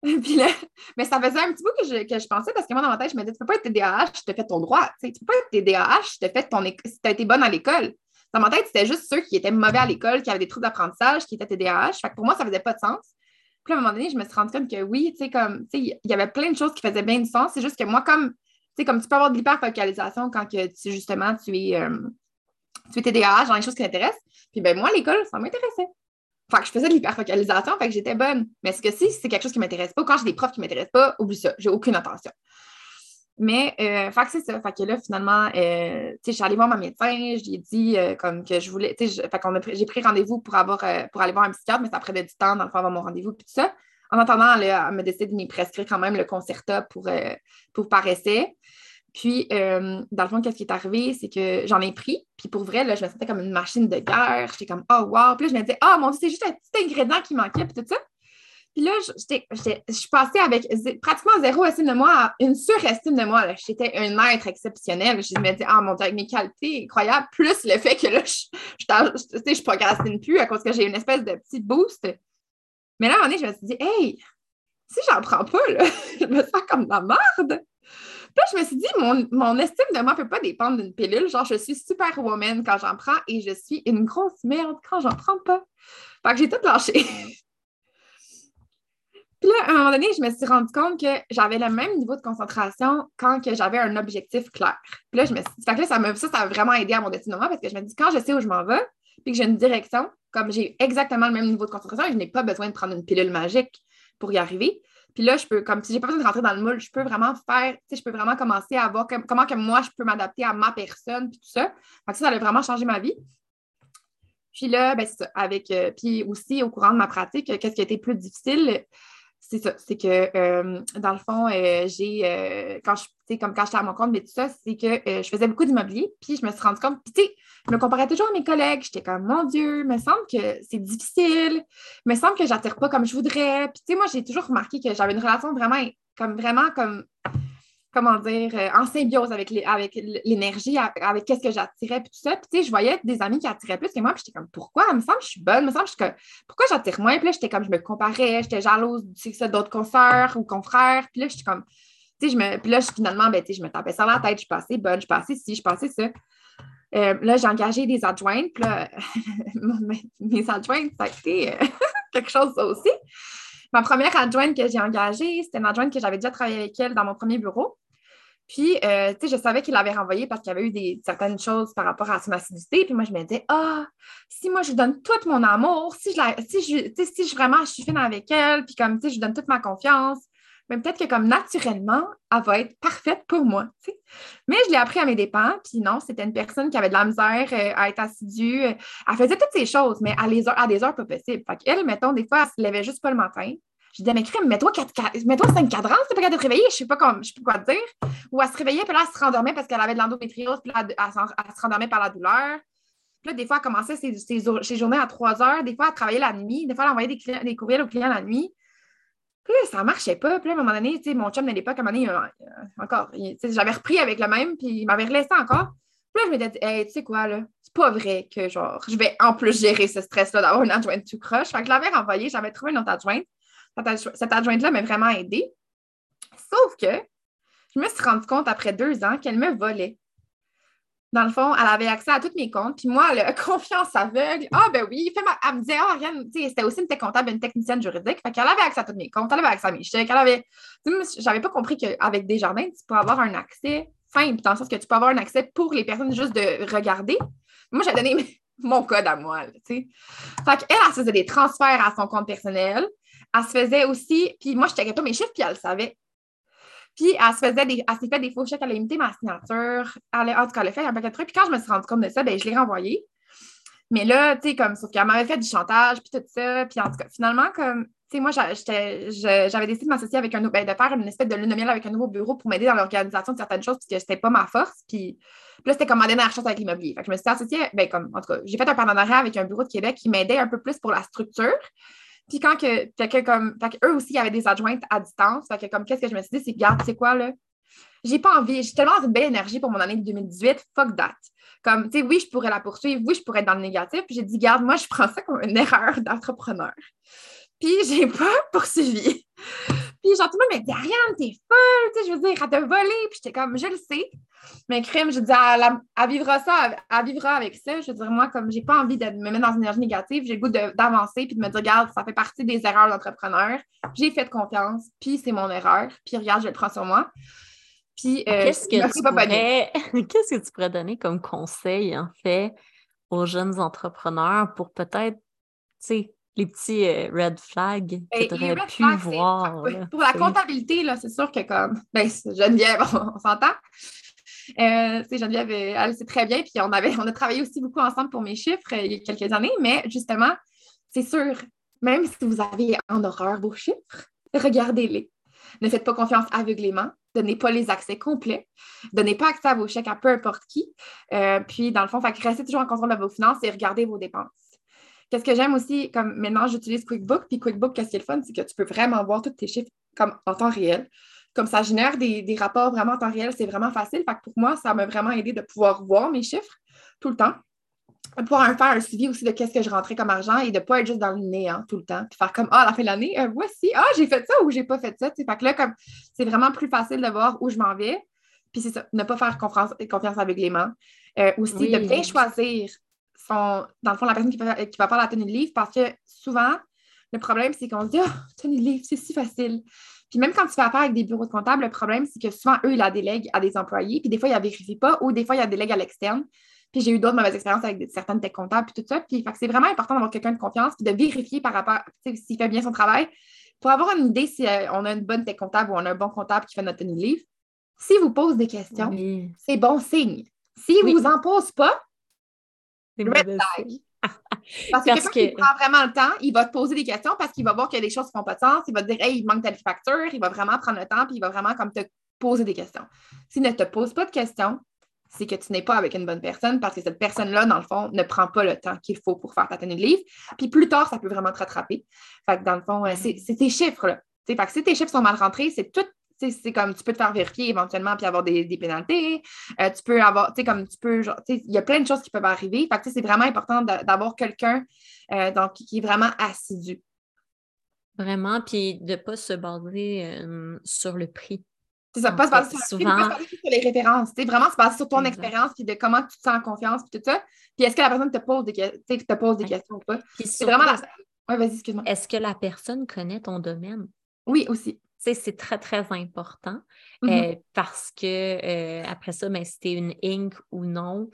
Speaker 2: Puis là, mais ça faisait un petit bout que je pensais, parce que moi, dans ma tête, je me disais, tu peux pas être TDAH, tu as fait ton droit. Tu peux pas être TDAH, tu as été bonne à l'école. Dans ma tête, c'était juste ceux qui étaient mauvais à l'école, qui avaient des troubles d'apprentissage, qui étaient TDAH. Fait que pour moi, ça faisait pas de sens. Puis là, à un moment donné, je me suis rendu compte que oui, il y avait plein de choses qui faisaient bien du sens. C'est juste que moi, comme tu peux avoir de l'hyperfocalisation quand que justement, tu es TDAH dans les choses qui t'intéressent. Puis ben moi, l'école, ça m'intéressait. Fait que je faisais de l'hyperfocalisation, fait que j'étais bonne. Mais est-ce que si c'est quelque chose qui ne m'intéresse pas, quand j'ai des profs qui ne m'intéressent pas, oublie ça, j'ai aucune attention. Mais, fait que c'est ça. Fait que là, finalement, je suis allée voir ma médecin, je lui ai dit comme que je voulais, j'ai pris rendez-vous pour aller voir un psychiatre, mais ça prenait du temps dans le fond avoir mon rendez-vous puis tout ça. En attendant, elle me décide de me prescrire quand même le Concerta pour par essai. Puis, dans le fond, qu'est-ce qui est arrivé, c'est que j'en ai pris. Puis pour vrai, là, je me sentais comme une machine de guerre. J'étais comme, oh wow. Puis là, je me disais, oh mon Dieu, c'est juste un petit ingrédient qui manquait, puis tout ça. Puis là, je suis passée avec pratiquement zéro estime de moi à une surestime de moi. Là. J'étais un être exceptionnel. Je me disais, ah mon Dieu, avec mes qualités incroyables, plus le fait que là, je procrastine plus à cause que j'ai une espèce de petit boost. Mais là, à un moment donné, je me suis dit, hey, si j'en prends pas, là, je me sens comme de la merde. Puis là, je me suis dit, mon estime de moi ne peut pas dépendre d'une pilule. Genre, je suis superwoman quand j'en prends et je suis une grosse merde quand j'en prends pas. Fait que j'ai tout lâché. Puis là, à un moment donné, je me suis rendu compte que j'avais le même niveau de concentration quand que j'avais un objectif clair. Puis là, je me suis dit, fait que là, ça a vraiment aidé à mon estime de moi parce que je me dis, quand je sais où je m'en vais, puis que j'ai une direction, comme j'ai exactement le même niveau de concentration, je n'ai pas besoin de prendre une pilule magique pour y arriver. Puis là, je peux, comme si j'ai pas besoin de rentrer dans le moule, je peux vraiment je peux vraiment commencer à voir comment que moi, je peux m'adapter à ma personne, puis tout ça. Donc ça a vraiment changé ma vie. Puis là, ben, c'est ça, puis aussi, au courant de ma pratique, qu'est-ce qui a été plus difficile? C'est ça, c'est que dans le fond, quand j'étais à mon compte, mais tout ça, c'est que je faisais beaucoup d'immobilier, puis je me suis rendu compte, puis tu sais, je me comparais toujours à mes collègues, j'étais comme, mon Dieu, il me semble que c'est difficile, il me semble que j'attire pas comme je voudrais, puis tu sais, moi, j'ai toujours remarqué que j'avais une relation vraiment comme comment dire, en symbiose avec l'énergie, avec qu'est-ce que j'attirais, puis tout ça. Puis, tu sais, je voyais des amis qui attiraient plus que moi, puis j'étais comme, pourquoi? Il me semble que je suis bonne, il me semble que pourquoi j'attire moins? Puis là, j'étais comme, je me comparais, j'étais jalouse d'autres consoeurs ou confrères, puis là, j'étais comme, tu sais, puis là, finalement, ben, tu sais, je me tapais sur la tête, je suis pas assez bonne, je suis pas assez ci, je suis pas assez ça. Là, j'ai engagé des adjointes, puis là, mes adjointes, ça a été quelque chose, ça aussi. Ma première adjointe que j'ai engagée, c'était une adjointe que j'avais déjà travaillé avec elle dans mon premier bureau. Puis, tu sais, je savais qu'il l'avait renvoyée parce qu'il y avait eu certaines choses par rapport à son acidité. Puis moi, je me disais, si moi, je lui donne tout mon amour, si vraiment je suis fine avec elle, puis comme, tu sais, je lui donne toute ma confiance, mais peut-être que comme naturellement, elle va être parfaite pour moi, tu sais. Mais je l'ai appris à mes dépens, puis non, c'était une personne qui avait de la misère à être assidue. Elle faisait toutes ces choses, mais à des heures pas possibles. Fait qu'elle, mettons, des fois, elle se levait juste pas le matin. Je disais, mais crème, mets-toi 5 cadrans, si t'es pas capable de te réveiller, je sais pas quoi te dire. Ou elle se réveillait, puis là, elle se rendormait parce qu'elle avait de l'endométriose, puis là, elle se rendormait par la douleur. Puis là, des fois, elle commençait ses journées à 3 heures, des fois, elle travaillait la nuit, des fois, elle envoyait des courriels aux clients la nuit. Puis là, ça marchait pas. Puis là, à un moment donné, tu sais, mon chum de l'époque, à un moment donné, encore, j'avais repris avec le même, puis il m'avait relaissé encore. Puis là, je me disais, hey, tu sais quoi, là, c'est pas vrai que, genre, je vais en plus gérer ce stress-là d'avoir une adjointe tout croche. Fait que je l'avais renvoyé, j'avais trouvé une autre adjointe. Cette adjointe-là m'a vraiment aidée. Sauf que je me suis rendu compte après 2 ans qu'elle me volait. Dans le fond, elle avait accès à tous mes comptes. Puis moi, elle a confiance aveugle. Ah, ben oui. Elle me disait, Ariane, tu sais, c'était aussi une comptable, une technicienne juridique. Fait qu'elle avait accès à tous mes comptes. Elle avait accès à mes chèques. J'avais pas compris qu'avec Desjardins, tu peux avoir un accès simple, dans le sens que tu peux avoir un accès pour les personnes juste de regarder. Moi, j'ai donné mon code à moi, tu sais. Fait qu'elle, elle se faisait des transferts à son compte personnel. Elle se faisait aussi, puis moi, je ne checkais pas mes chiffres, puis elle le savait. Puis elle s'est fait des faux chèques, elle a imité ma signature. En tout cas, elle a fait un paquet de trucs. Puis quand je me suis rendu compte de ça, ben, je l'ai renvoyé. Mais là, tu sais, comme, sauf qu'elle m'avait fait du chantage, puis tout ça. Puis en tout cas, finalement, comme, tu sais, moi, j'avais décidé de m'associer avec de faire une espèce de lune de miel avec un nouveau bureau pour m'aider dans l'organisation de certaines choses, puisque c'était pas ma force. Puis là, c'était comme ma dernière chance avec l'immobilier. Fait que je me suis associée, ben, comme, en tout cas, j'ai fait un partenariat avec un bureau de Québec qui m'aidait un peu plus pour la structure. Puis quand eux aussi, il y avait des adjointes à distance. Fait que comme, qu'est-ce que je me suis dit, c'est, regarde, tu sais quoi, là? J'ai pas envie, j'ai tellement une belle énergie pour mon année de 2018, fuck that. Comme, tu sais, oui, je pourrais la poursuivre, oui, je pourrais être dans le négatif. Puis j'ai dit, garde, moi, je prends ça comme une erreur d'entrepreneur. Puis j'ai pas poursuivi. Puis Puis genre, tout le monde me dit, Ariane, t'es folle, tu sais, je veux dire, elle t'a volé. Puis j'étais comme, je le sais. Mais crème, je dis, elle vivra ça, elle vivra avec ça. Je veux dire, moi, comme j'ai pas envie de me mettre dans une énergie négative, j'ai le goût d'avancer puis de me dire, regarde, ça fait partie des erreurs d'entrepreneur. J'ai fait confiance, puis c'est mon erreur. Puis regarde, je le prends sur moi. Puis
Speaker 1: Qu'est-ce
Speaker 2: je me
Speaker 1: que
Speaker 2: ferai
Speaker 1: tu
Speaker 2: pas pogner.
Speaker 1: qu'est-ce que tu pourrais donner comme conseil, en fait, aux jeunes entrepreneurs pour peut-être, tu sais, les petits red flags que
Speaker 2: Ben,
Speaker 1: tu
Speaker 2: les
Speaker 1: aurais
Speaker 2: red
Speaker 1: pu
Speaker 2: flags,
Speaker 1: voir, là,
Speaker 2: pour la
Speaker 1: tu sais.
Speaker 2: comptabilité, là, c'est sûr que comme, ben, Geneviève, on s'entend. Tu sais, Geneviève, elle sait très bien, puis on a travaillé aussi beaucoup ensemble pour mes chiffres il y a quelques années, mais justement, c'est sûr, même si vous avez en horreur vos chiffres, regardez-les. Ne faites pas confiance aveuglément. Donnez pas les accès complets. Donnez pas accès à vos chèques à peu importe qui. Puis, dans le fond, restez toujours en contrôle de vos finances et regardez vos dépenses. Qu'est-ce que j'aime aussi, comme maintenant, j'utilise QuickBook. Puis QuickBook, qu'est-ce qui est le fun, c'est que tu peux vraiment voir tous tes chiffres comme en temps réel. Comme ça génère des rapports vraiment en temps réel, c'est vraiment facile. Fait que pour moi, ça m'a vraiment aidé de pouvoir voir mes chiffres tout le temps. De pouvoir faire un suivi aussi de qu'est-ce que je rentrais comme argent et de ne pas être juste dans le néant tout le temps. Puis faire comme, à la fin de l'année, voici, j'ai fait ça ou j'ai pas fait ça. Fait que là, comme c'est vraiment plus facile de voir où je m'en vais. Puis c'est ça, ne pas faire confiance aveuglément. Aussi, de bien
Speaker 1: Oui,
Speaker 2: choisir dans le fond, la personne qui va faire la tenue de livre parce que souvent, le problème, c'est qu'on se dit, tenue de livre, c'est si facile. Puis même quand tu fais affaire avec des bureaux de comptables, le problème, c'est que souvent, eux, ils la délèguent à des employés, puis des fois, ils ne la vérifient pas, ou des fois, ils la délèguent à l'externe. Puis j'ai eu d'autres mauvaises expériences avec certaines tech comptables, puis tout ça. Puis c'est vraiment important d'avoir quelqu'un de confiance, puis de vérifier par rapport, s'il fait bien son travail, pour avoir une idée si on a une bonne tech comptable ou on a un bon comptable qui fait notre tenue de livre. S'il vous pose des questions,
Speaker 1: oui,
Speaker 2: c'est bon signe. S'il ne
Speaker 1: oui,
Speaker 2: vous en pose pas,
Speaker 1: c'est
Speaker 2: red
Speaker 1: mauvais
Speaker 2: flag.
Speaker 1: signe.
Speaker 2: Parce que
Speaker 1: Parce
Speaker 2: quelqu'un qui
Speaker 1: que,
Speaker 2: prend vraiment le temps, il va te poser des questions parce qu'il va voir qu'il y a des choses qui ne font pas de sens. Il va te dire, hey, il manque telle facture. Il va vraiment prendre le temps puis il va vraiment comme te poser des questions. S'il ne te pose pas de questions, c'est que tu n'es pas avec une bonne personne parce que cette personne-là, dans le fond, ne prend pas le temps qu'il faut pour faire ta tenue de livre. Puis plus tard, ça peut vraiment te rattraper. Fait que dans le fond, c'est tes chiffres, là. Fait que si tes chiffres sont mal rentrés, c'est tout. C'est comme tu peux te faire vérifier éventuellement puis avoir des pénalités. Tu peux avoir, tu sais, comme tu peux, genre, il y a plein de choses qui peuvent arriver. Fait que c'est vraiment important d'avoir quelqu'un donc, qui est vraiment assidu.
Speaker 1: vraiment, puis de ne pas se baser sur le prix,
Speaker 2: C'est ça,
Speaker 1: en
Speaker 2: pas se baser
Speaker 1: fait.
Speaker 2: sur le prix, mais pas se
Speaker 1: Souvent,
Speaker 2: baser sur les références. Vraiment se baser sur ton
Speaker 1: exact.
Speaker 2: expérience puis de comment tu te sens en confiance puis tout ça. Puis est-ce que la personne te pose des
Speaker 1: Ouais.
Speaker 2: questions ou pas?
Speaker 1: Puis
Speaker 2: C'est vraiment
Speaker 1: surtout,
Speaker 2: la. Oui, vas-y, excuse-moi.
Speaker 1: est-ce que la personne connaît ton domaine?
Speaker 2: Oui, aussi.
Speaker 1: Tu sais, c'est très, très important
Speaker 2: Mhm.
Speaker 1: parce que après ça, ben, si tu es une Inc ou non,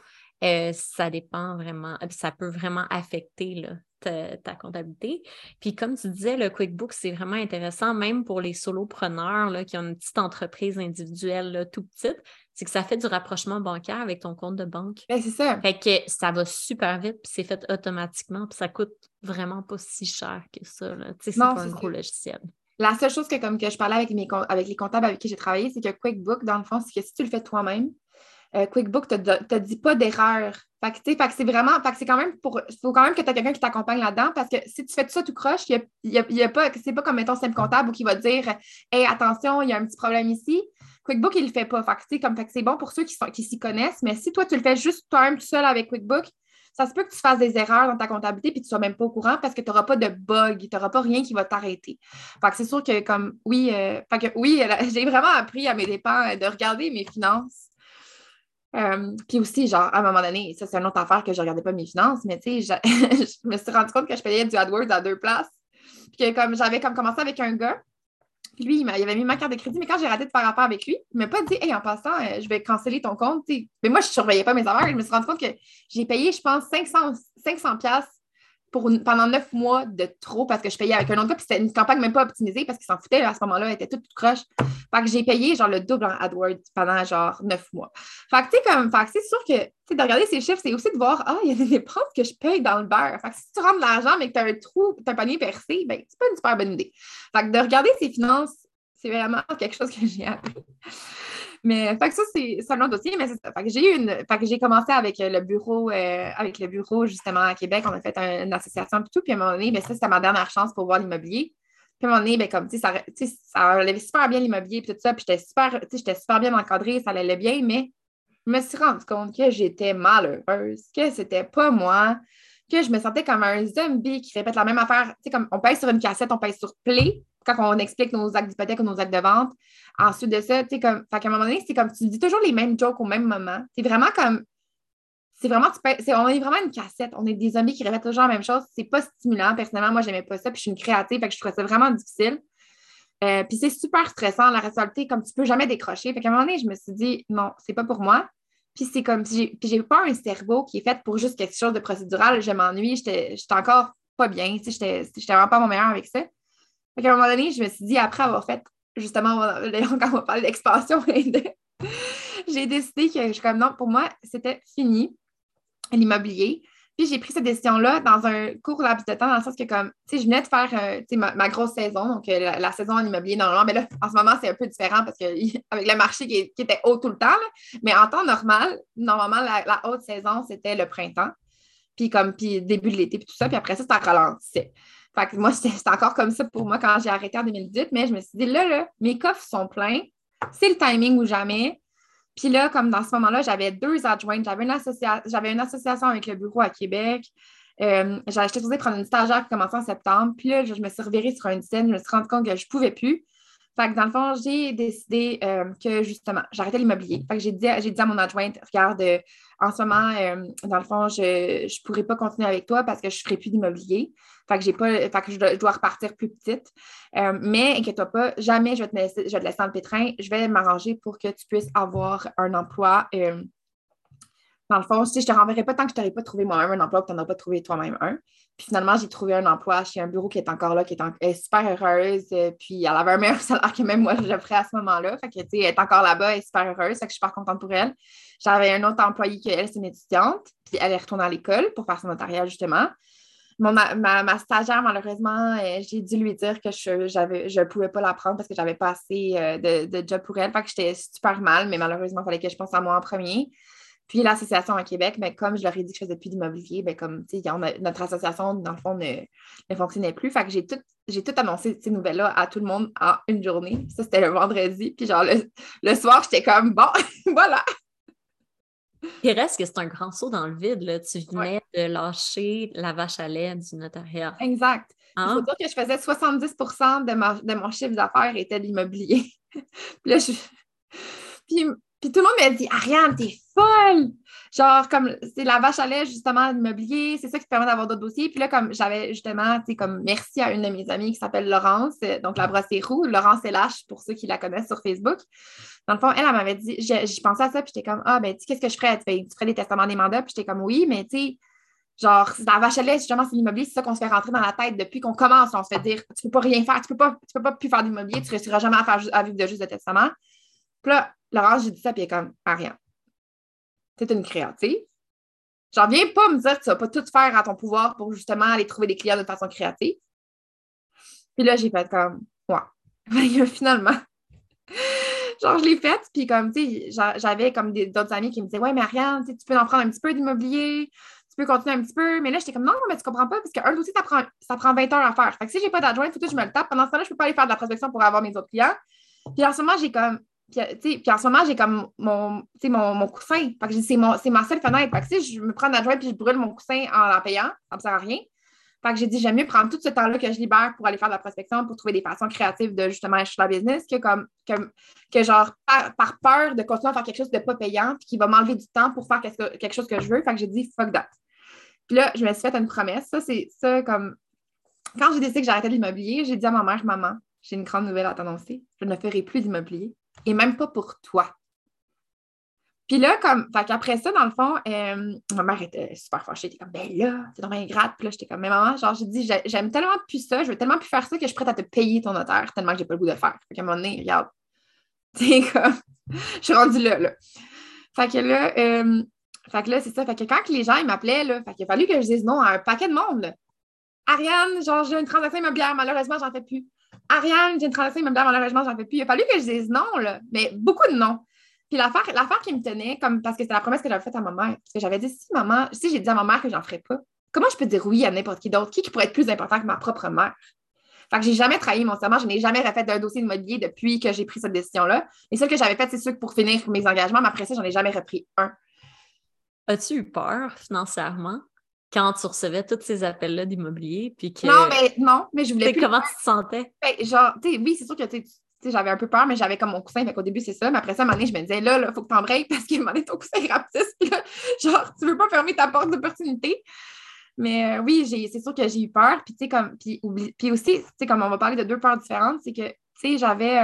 Speaker 1: ça dépend vraiment, puis ça peut vraiment affecter là, ta comptabilité. Puis comme tu disais, le QuickBooks, c'est vraiment intéressant, même pour les solopreneurs là, qui ont une petite entreprise individuelle là, tout petite, c'est que ça fait du rapprochement bancaire avec ton compte de banque.
Speaker 2: Ben, c'est ça.
Speaker 1: Fait que ça va super vite, puis c'est fait automatiquement, puis ça coûte vraiment pas si cher que ça. Tu sais, c'est
Speaker 2: Non,
Speaker 1: pas un
Speaker 2: c'est
Speaker 1: gros
Speaker 2: sûr.
Speaker 1: logiciel.
Speaker 2: La seule chose que je parlais avec les comptables avec qui j'ai travaillé, c'est que QuickBook, dans le fond, c'est que si tu le fais toi-même, QuickBook te dit pas d'erreur. Fait que c'est vraiment, fait que c'est quand même il faut quand même que tu aies quelqu'un qui t'accompagne là-dedans parce que si tu fais tout ça tout croche, il y a pas, c'est pas comme mettons simple comptable ou qui va te dire, hey, attention, il y a un petit problème ici. QuickBook, il le fait pas. Fait que c'est bon pour ceux qui s'y connaissent, mais si toi, tu le fais juste toi-même tout seul avec QuickBook, ça se peut que tu fasses des erreurs dans ta comptabilité puis tu ne sois même pas au courant parce que tu n'auras pas de bug, tu n'auras pas rien qui va t'arrêter. Fait que c'est sûr que comme oui, j'ai vraiment appris à mes dépens de regarder mes finances. Puis aussi, genre, à un moment donné, ça, c'est une autre affaire que je ne regardais pas mes finances, mais tu sais, je me suis rendu compte que je payais du AdWords à deux places. Puis que comme j'avais comme commencé avec un gars, puis lui, il avait mis ma carte de crédit, mais quand j'ai raté de faire affaire avec lui, il ne m'a pas dit, hey, en passant, je vais canceller ton compte. T'sais. Mais moi, je ne surveillais pas mes affaires. Je me suis rendu compte que j'ai payé, je pense, 500 piastres pendant 9 mois de trop parce que je payais avec un autre gars, puis c'était une campagne même pas optimisée parce qu'il s'en foutait à ce moment-là, elle était toute croche. Fait que j'ai payé genre le double en AdWords pendant genre 9 mois. Fait que tu sais, fait que c'est sûr que de regarder ces chiffres, c'est aussi de voir, il y a des dépenses que je paye dans le beurre. Fait que si tu rentres de l'argent mais que tu as un trou, tu as un panier percé, ben, c'est pas une super bonne idée. Fait que de regarder ses finances, c'est vraiment quelque chose que j'ai appris. Mais fait que ça, c'est un autre dossier, mais c'est ça. Fait que j'ai commencé avec le bureau justement à Québec. On a fait une association et tout. Puis à un moment donné, ben, ça, c'était ma dernière chance pour voir l'immobilier. Puis à un moment donné, ben, comme ça allait super bien l'immobilier puis tout ça. Puis j'étais super bien encadrée, ça allait bien, mais je me suis rendu compte que j'étais malheureuse, que c'était pas moi, que je me sentais comme un zombie qui répète la même affaire. Tu sais, comme on pèse sur une cassette, on pèse sur play quand on explique nos actes d'hypothèque ou nos actes de vente. Ensuite de ça, tu sais, comme, fait qu'à un moment donné, c'est comme tu dis toujours les mêmes jokes au même moment. C'est vraiment comme, c'est vraiment, on est vraiment une cassette. On est des zombies qui répètent toujours la même chose. C'est pas stimulant. Personnellement, moi, j'aimais pas ça. Puis je suis une créative, fait que je trouvais ça vraiment difficile. Puis c'est super stressant, la responsabilité, comme tu peux jamais décrocher. Fait qu'à un moment donné, je me suis dit, non, c'est pas pour moi. Puis c'est comme, puis j'ai pas un cerveau qui est fait pour juste quelque chose de procédural. Je m'ennuie, j'étais encore pas bien. Tu sais, j'étais vraiment pas mon meilleur avec ça. Fait qu'à un moment donné, je me suis dit, après avoir fait, justement, quand on va parler d'expansion, j'ai décidé que je suis comme, non, pour moi, c'était fini, l'immobilier. Puis j'ai pris cette décision-là dans un court laps de temps, dans le sens que, comme, tu sais, je venais de faire ma grosse saison, donc la saison en immobilier, normalement, mais là, en ce moment, c'est un peu différent parce qu'avec le marché qui était haut tout le temps, là, mais en temps normal, normalement, la haute saison, c'était le printemps, puis début de l'été, puis tout ça, puis après ça, ça ralentissait. Fait que moi, c'était encore comme ça pour moi quand j'ai arrêté en 2018, mais je me suis dit, là, mes coffres sont pleins, c'est le timing ou jamais. Puis là, comme dans ce moment-là, j'avais 2 adjointes. J'avais une association avec le bureau à Québec. J'étais supposée prendre une stagiaire qui commençait en septembre. Puis là, je me suis revirée sur une scène. Je me suis rendu compte que je ne pouvais plus. Fait que dans le fond, j'ai décidé que justement, j'arrêtais l'immobilier. Fait que j'ai dit à mon adjointe, regarde, en ce moment, dans le fond, je ne pourrais pas continuer avec toi parce que je ne ferai plus d'immobilier. Fait que j'ai pas, fait que je dois repartir plus petite. Mais inquiète-toi pas, jamais je vais te laisser dans le pétrin. Je vais m'arranger pour que tu puisses avoir un emploi. Dans le fond, si je ne te renverrai pas tant que je ne t'aurais pas trouvé moi-même un emploi que tu n'en as pas trouvé toi-même un. Puis finalement, j'ai trouvé un emploi chez un bureau qui est encore là, elle est super heureuse. Puis elle avait un meilleur salaire que même moi, je ferais à ce moment-là. Fait que, tu sais, elle est encore là-bas, elle est super heureuse. Fait que je suis super contente pour elle. J'avais un autre employé qui, elle, c'est une étudiante. Puis elle est retournée à l'école pour faire son notariat, justement. Ma stagiaire, malheureusement, j'ai dû lui dire que je ne pouvais pas la prendre parce que je n'avais pas assez de job pour elle. Fait que j'étais super mal, mais malheureusement, il fallait que je pense à moi en premier. Puis l'association à Québec, ben, comme je leur ai dit que je faisais plus d'immobilier, ben, comme notre association, dans le fond, ne fonctionnait plus. Fait que j'ai tout annoncé ces nouvelles-là à tout le monde en une journée. Ça, c'était le vendredi. Puis genre, le soir, j'étais comme, bon, voilà.
Speaker 1: Il reste que c'est un grand saut dans le vide, là. Tu venais
Speaker 2: Ouais.
Speaker 1: de lâcher la vache à lait du notariat.
Speaker 2: Exact. Il faut
Speaker 1: Hein?
Speaker 2: dire que je faisais 70% de mon chiffre d'affaires était de l'immobilier. Puis là, puis, puis tout le monde m'a dit, Ariane, t'es folle! Genre, comme, c'est la vache à lait, justement, l'immobilier, c'est ça qui te permet d'avoir d'autres dossiers. Puis là, comme j'avais justement, tu sais, comme merci à une de mes amies qui s'appelle Laurence, donc la brossée roux, Laurence LH, pour ceux qui la connaissent sur Facebook. Dans le fond, elle m'avait dit, j'y pensais à ça, puis j'étais comme, ah, ben, tu sais, qu'est-ce que je ferais? Tu ferais des testaments des mandats, puis j'étais comme, oui, mais tu sais, genre, la vache à lait, justement, c'est l'immobilier, c'est ça qu'on se fait rentrer dans la tête depuis qu'on commence. On se fait dire, tu peux pas rien faire, tu peux pas plus faire d'immobilier, tu ne réussiras jamais à vivre de juste de testament. Puis là, Laurence, j'ai dit ça, puis elle est comme, Ariane, t'es une créative. J'en viens pas me dire que tu vas pas tout faire à ton pouvoir pour justement aller trouver des clients de façon créative. Puis là, j'ai fait comme, ouais. Finalement, genre, je l'ai faite, puis comme, tu sais, j'avais comme d'autres amis qui me disaient, ouais, mais Ariane, tu peux en prendre un petit peu d'immobilier, tu peux continuer un petit peu. Mais là, j'étais comme, non, mais tu comprends pas, parce qu'un dossier, ça prend 20 heures à faire. Fait que si j'ai pas d'adjoint, il faut que je me le tape. Pendant ce temps-là, je peux pas aller faire de la prospection pour avoir mes autres clients. Puis en ce moment, j'ai comme, puis en ce moment, j'ai comme mon coussin. Fait que c'est ma seule fenêtre. Fait que si je me prends d'adjoint puis je brûle mon coussin en la payant, ça me sert à rien. Fait que j'ai dit, j'aime mieux prendre tout ce temps-là que je libère pour aller faire de la prospection, pour trouver des façons créatives de justement acheter la business, que genre, par peur de continuer à faire quelque chose de pas payant, puis qui va m'enlever du temps pour faire quelque chose que je veux. Fait que j'ai dit, fuck that. Puis là, je me suis fait une promesse. Ça, c'est ça comme. Quand j'ai décidé que j'arrêtais l'immobilier, j'ai dit à ma mère, maman, j'ai une grande nouvelle à t'annoncer. Je ne ferai plus d'immobilier. Et même pas pour toi. Puis là, fait qu'après ça, dans le fond, ma mère était super fâchée. Elle était comme, ben là, c'est vraiment ingrate. Puis là, j'étais comme, mais maman, genre, j'ai dit, j'aime tellement plus ça, je veux tellement plus faire ça que je suis prête à te payer ton notaire, tellement que j'ai pas le goût de le faire. Fait qu'à un moment donné, regarde, tu comme, je suis rendue là. Fait que là, c'est ça. Fait que quand les gens, ils m'appelaient, là, fait qu'il a fallu que je dise non à un paquet de monde, là. Ariane, genre, j'ai une transaction immobilière, malheureusement, j'en fais plus. Ariane, j'ai une transaction immobilière, malheureusement, j'en fais plus. Il a fallu que je dise non, là, mais beaucoup de non. Puis l'affaire qui me tenait, parce que c'était la promesse que j'avais faite à ma mère, parce que j'avais dit, si j'ai dit à ma mère que j'en ferais pas, comment je peux dire oui à n'importe qui d'autre? Qui pourrait être plus important que ma propre mère? Fait que j'ai jamais trahi mon serment, je n'ai jamais refait d'un dossier immobilier depuis que j'ai pris cette décision-là. Les seuls que j'avais fait, c'est ceux pour finir mes engagements, mais après ça, j'en ai jamais repris un.
Speaker 1: As-tu eu peur financièrement? quand tu recevais tous ces appels-là d'immobilier, puis que...
Speaker 2: Non, mais je voulais plus.
Speaker 1: Comment tu te sentais?
Speaker 2: Genre, tu sais, oui, c'est sûr que tu sais, j'avais un peu peur, mais j'avais comme mon coussin. Fait qu'au début, c'est ça. Mais après ça, à un moment donné, je me disais, là, faut que t'embrayes parce qu'à un moment donné, ton coussin rapetisse. Puis là, genre, tu veux pas fermer ta porte d'opportunité. Mais oui, c'est sûr que j'ai eu peur. Puis, tu sais, puis aussi, tu sais, comme on va parler de deux peurs différentes, c'est que, tu sais, j'avais,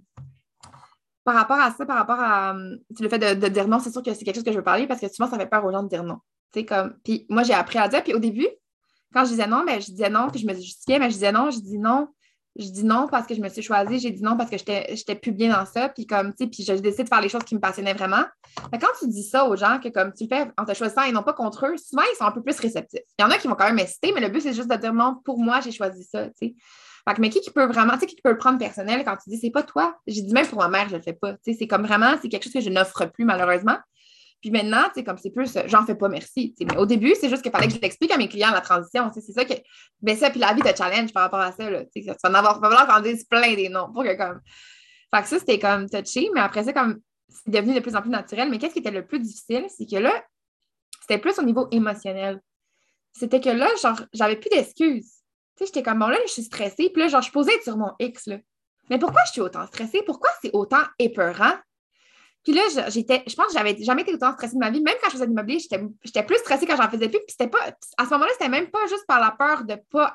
Speaker 2: par rapport à ça, par rapport à le fait de dire non, c'est sûr que c'est quelque chose que je veux parler parce que souvent, ça fait peur aux gens de dire non. Tu sais, comme, puis moi, j'ai appris à dire. Puis au début, quand je disais non, ben, je disais non, puis je me justifiais, mais je disais non, je dis non. Je dis non parce que je me suis choisie, j'ai dit non parce que j'étais plus bien dans ça, puis comme, tu sais, puis j'ai décidé de faire les choses qui me passionnaient vraiment. Mais quand tu dis ça aux gens, que comme tu le fais en te choisissant et non pas contre eux, souvent, ils sont un peu plus réceptifs. Il y en a qui vont quand même hésiter, mais le but, c'est juste de dire non, pour moi, j'ai choisi ça, tu sais. Fait que, mais qui peut vraiment, tu sais, qui peut le prendre personnel quand tu dis c'est pas toi? J'ai dit même pour ma mère, je le fais pas. Tu sais, c'est comme vraiment, c'est quelque chose que je n'offre plus, malheureusement. Puis maintenant, tu sais, comme c'est plus, j'en fais pas merci. Tu sais, mais au début, c'est juste qu'il fallait que je l'explique à mes clients, la transition. Tu sais, c'est ça que. Ben ça, puis la vie te challenge par rapport à ça. Là, tu sais, tu vas en avoir, il va falloir qu'on dise plein des noms. Pour que comme. Fait que ça, c'était comme touché, mais après ça, comme c'est devenu de plus en plus naturel. Mais qu'est-ce qui était le plus difficile? C'est que là, c'était plus au niveau émotionnel. C'était que là, genre, j'avais plus d'excuses. Tu sais, j'étais comme bon, là, je suis stressée, puis là, genre, je posais sur mon X, là. Mais pourquoi je suis autant stressée? Pourquoi c'est autant épeurant? Puis là, je pense que j'avais jamais été autant stressée de ma vie. Même quand je faisais de l'immobilier, j'étais plus stressée quand j'en faisais plus. Puis c'était pas, à ce moment-là, c'était même pas juste par la peur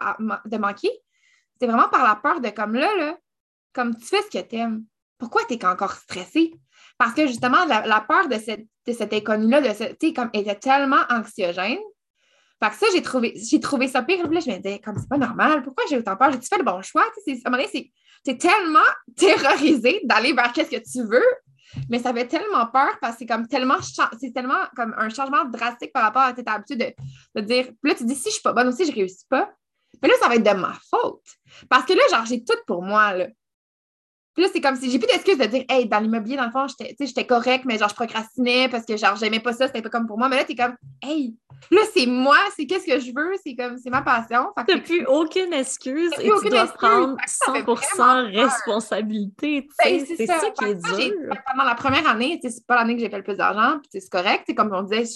Speaker 2: de manquer. C'était vraiment par la peur de comme là, comme tu fais ce que t'aimes. Pourquoi t'es encore stressée? Parce que justement, la peur de cet inconnu-là, tu sais, comme, était tellement anxiogène. Fait que ça, j'ai trouvé ça pire. Puis là, je me disais, comme c'est pas normal, pourquoi j'ai autant peur? J'ai-tu fait le bon choix? Tu sais, à un moment donné, t'es tellement terrorisé d'aller vers qu'est-ce que tu veux. Mais ça fait tellement peur parce que c'est tellement comme un changement drastique par rapport à tes habitudes de dire, puis là, tu dis, si je suis pas bonne aussi, je réussis pas. Mais là, ça va être de ma faute. Parce que là, genre, j'ai tout pour moi, là. Puis là, c'est comme si j'ai plus d'excuses de dire, hey, dans l'immobilier, dans le fond, j'étais correcte, mais genre, je procrastinais parce que genre, j'aimais pas ça, c'était pas comme pour moi. Mais là, t'es comme, hey, là, c'est moi, c'est qu'est-ce que je veux, c'est ma passion.
Speaker 1: T'as plus aucune excuse et tu dois prendre 100% responsabilité, tu sais. C'est ça qui est dur.
Speaker 2: Pendant la première année, c'est pas l'année que j'ai fait le plus d'argent, puis c'est correct. Comme on disait,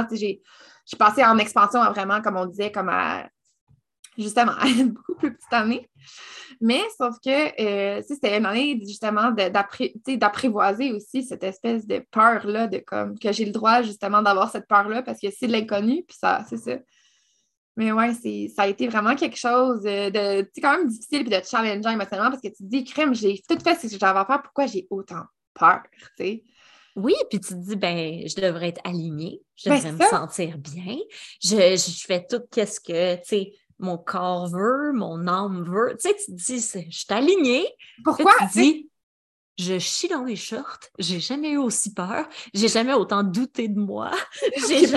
Speaker 2: j'ai passé en expansion à vraiment, comme on disait, comme à, justement, à une beaucoup plus petite année. Mais sauf que c'était une année justement d'apprivoiser aussi cette espèce de peur-là, de comme que j'ai le droit justement d'avoir cette peur-là parce que c'est de l'inconnu, puis ça, c'est ça. Mais ouais, ça a été vraiment quelque chose de quand même difficile puis de challengeant émotionnellement parce que tu te dis, crème, j'ai tout fait ce que j'avais à faire, pourquoi j'ai autant peur, tu sais?
Speaker 1: Oui, puis tu te dis, ben, je devrais être alignée, je devrais me sentir bien, je fais tout ce que, tu sais, mon corps veut, mon âme veut. Tu sais, tu te dis, je suis alignée.
Speaker 2: Pourquoi?
Speaker 1: Tu te dis, je chie dans les shorts, j'ai jamais eu aussi peur, j'ai jamais autant douté de moi, j'ai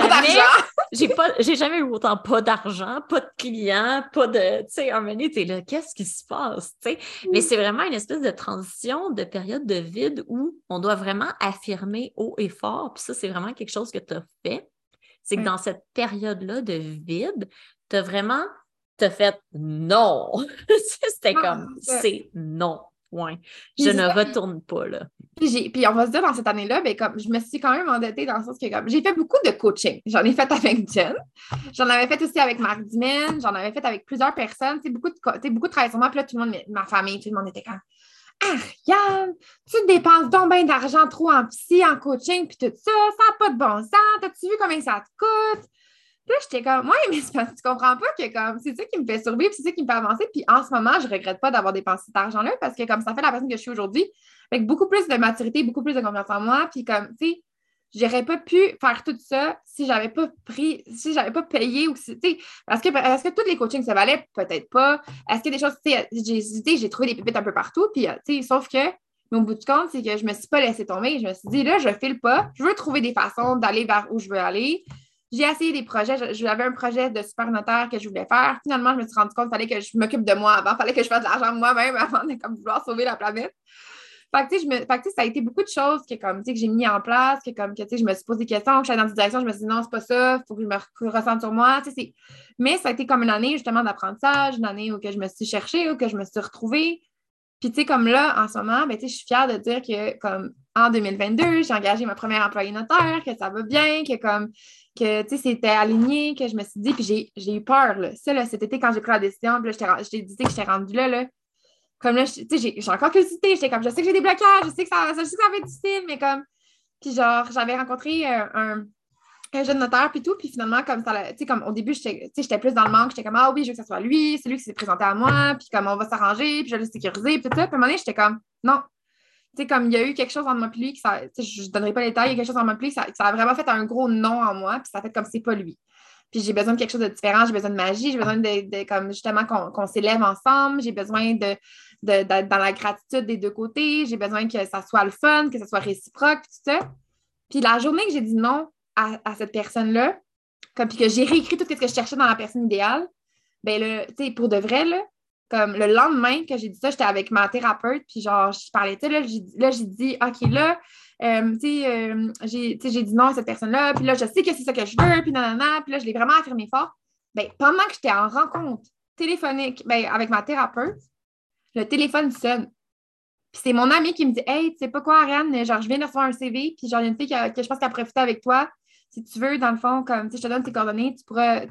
Speaker 1: jamais eu autant pas d'argent, pas de clients, pas de, tu sais, un moment donné, t'es là, qu'est-ce qui se passe, tu sais? Mais c'est vraiment une espèce de transition, de période de vide où on doit vraiment affirmer haut et fort, puis ça, c'est vraiment quelque chose que tu as fait, c'est que dans cette période-là de vide, t'as fait non. C'était comme, c'est non. Ouais. Je ne retourne pas, là.
Speaker 2: Puis on va se dire, dans cette année-là, ben, comme, je me suis quand même endettée dans le sens que comme, j'ai fait beaucoup de coaching. J'en ai fait avec Jen. J'en avais fait aussi avec Marc Dimen. J'en avais fait avec plusieurs personnes. Beaucoup de travail sur moi. Puis là, tout le monde, ma famille, tout le monde était comme Ariane, tu dépenses donc bien d'argent trop en psy, en coaching, puis tout ça. Ça n'a pas de bon sens. T'as-tu vu combien ça te coûte? Puis là, j'étais comme, ouais, mais c'est parce que tu comprends pas que comme c'est ça qui me fait survivre, c'est ça qui me fait avancer. Puis en ce moment, je regrette pas d'avoir dépensé cet argent-là parce que comme ça fait la personne que je suis aujourd'hui, avec beaucoup plus de maturité, beaucoup plus de confiance en moi. Puis comme, tu sais, j'aurais pas pu faire tout ça si j'avais pas payé ou si, tu sais, est-ce que tous les coachings se valaient? Peut-être pas. Est-ce qu'il y a des choses, tu sais, j'ai trouvé des pépites un peu partout. Puis, tu sais, sauf que, mais au bout du compte, c'est que je me suis pas laissée tomber. Je me suis dit, là, je file pas. Je veux trouver des façons d'aller vers où je veux aller. J'ai essayé des projets. J'avais un projet de super notaire que je voulais faire. Finalement, je me suis rendu compte qu'il fallait que je m'occupe de moi avant. Il fallait que je fasse de l'argent moi-même avant de comme, vouloir sauver la planète. Fait que, tu sais, ça a été beaucoup de choses que, comme, tu sais, que j'ai mis en place, que, comme, que, tu sais, je me suis posé des questions, que je suis allée dans cette direction, je me suis dit, non, c'est pas ça, il faut que je me ressente sur moi, tu sais, mais ça a été comme une année, justement, d'apprentissage, une année où que je me suis cherchée, où que je me suis retrouvée. Puis, tu sais, comme là, en ce moment, ben, tu sais, je suis fière de dire que, comme, en 2022, j'ai engagé ma première employée notaire, que ça va bien, que, tu sais, c'était aligné, que je me suis dit, puis j'ai eu peur, là. Ça, là, cet été, quand j'ai pris la décision, puis là, je t'ai dit que j'étais rendue là, comme là, tu sais, j'ai encore curiosité, j'étais comme, je sais que j'ai des blocages, je sais que ça va être difficile, mais comme, puis genre, j'avais rencontré un jeune notaire, puis tout, puis finalement, comme ça, tu sais, comme au début, j'étais plus dans le manque, j'étais comme, ah oui, je veux que ce soit lui, c'est lui qui s'est présenté à moi, puis comme on va s'arranger, puis je vais le sécuriser, puis tout ça, puis à un moment donné, j'étais comme, non, tu sais, comme il y a eu quelque chose entre moi et lui, je ne donnerai pas les détails, il y a quelque chose entre moi et lui, ça a vraiment fait un gros non en moi, puis ça a fait comme c'est pas lui. Puis j'ai besoin de quelque chose de différent, j'ai besoin de magie, j'ai besoin comme justement qu'on s'élève ensemble, j'ai besoin d'être dans la gratitude des deux côtés, j'ai besoin que ça soit le fun, que ça soit réciproque, puis tout ça. Puis la journée que j'ai dit non à cette personne-là, comme puis que j'ai réécrit tout ce que je cherchais dans la personne idéale, ben là, tu sais, pour de vrai, là, comme le lendemain que j'ai dit ça, j'étais avec ma thérapeute, puis genre, je parlais, tu sais, là, j'ai dit, OK, là, j'ai dit non à cette personne-là, puis là, je sais que c'est ça que je veux, puis nanana, puis là, je l'ai vraiment affirmé fort. Ben, pendant que j'étais en rencontre téléphonique, ben, avec ma thérapeute, le téléphone sonne. Puis c'est mon ami qui me dit, hey, tu sais pas quoi, Ariane, genre, je viens de recevoir un CV, puis genre, il y a une fille que je pense qu'elle a profité avec toi. Si tu veux, dans le fond, comme, tu sais, je te donne tes coordonnées, tu pourras,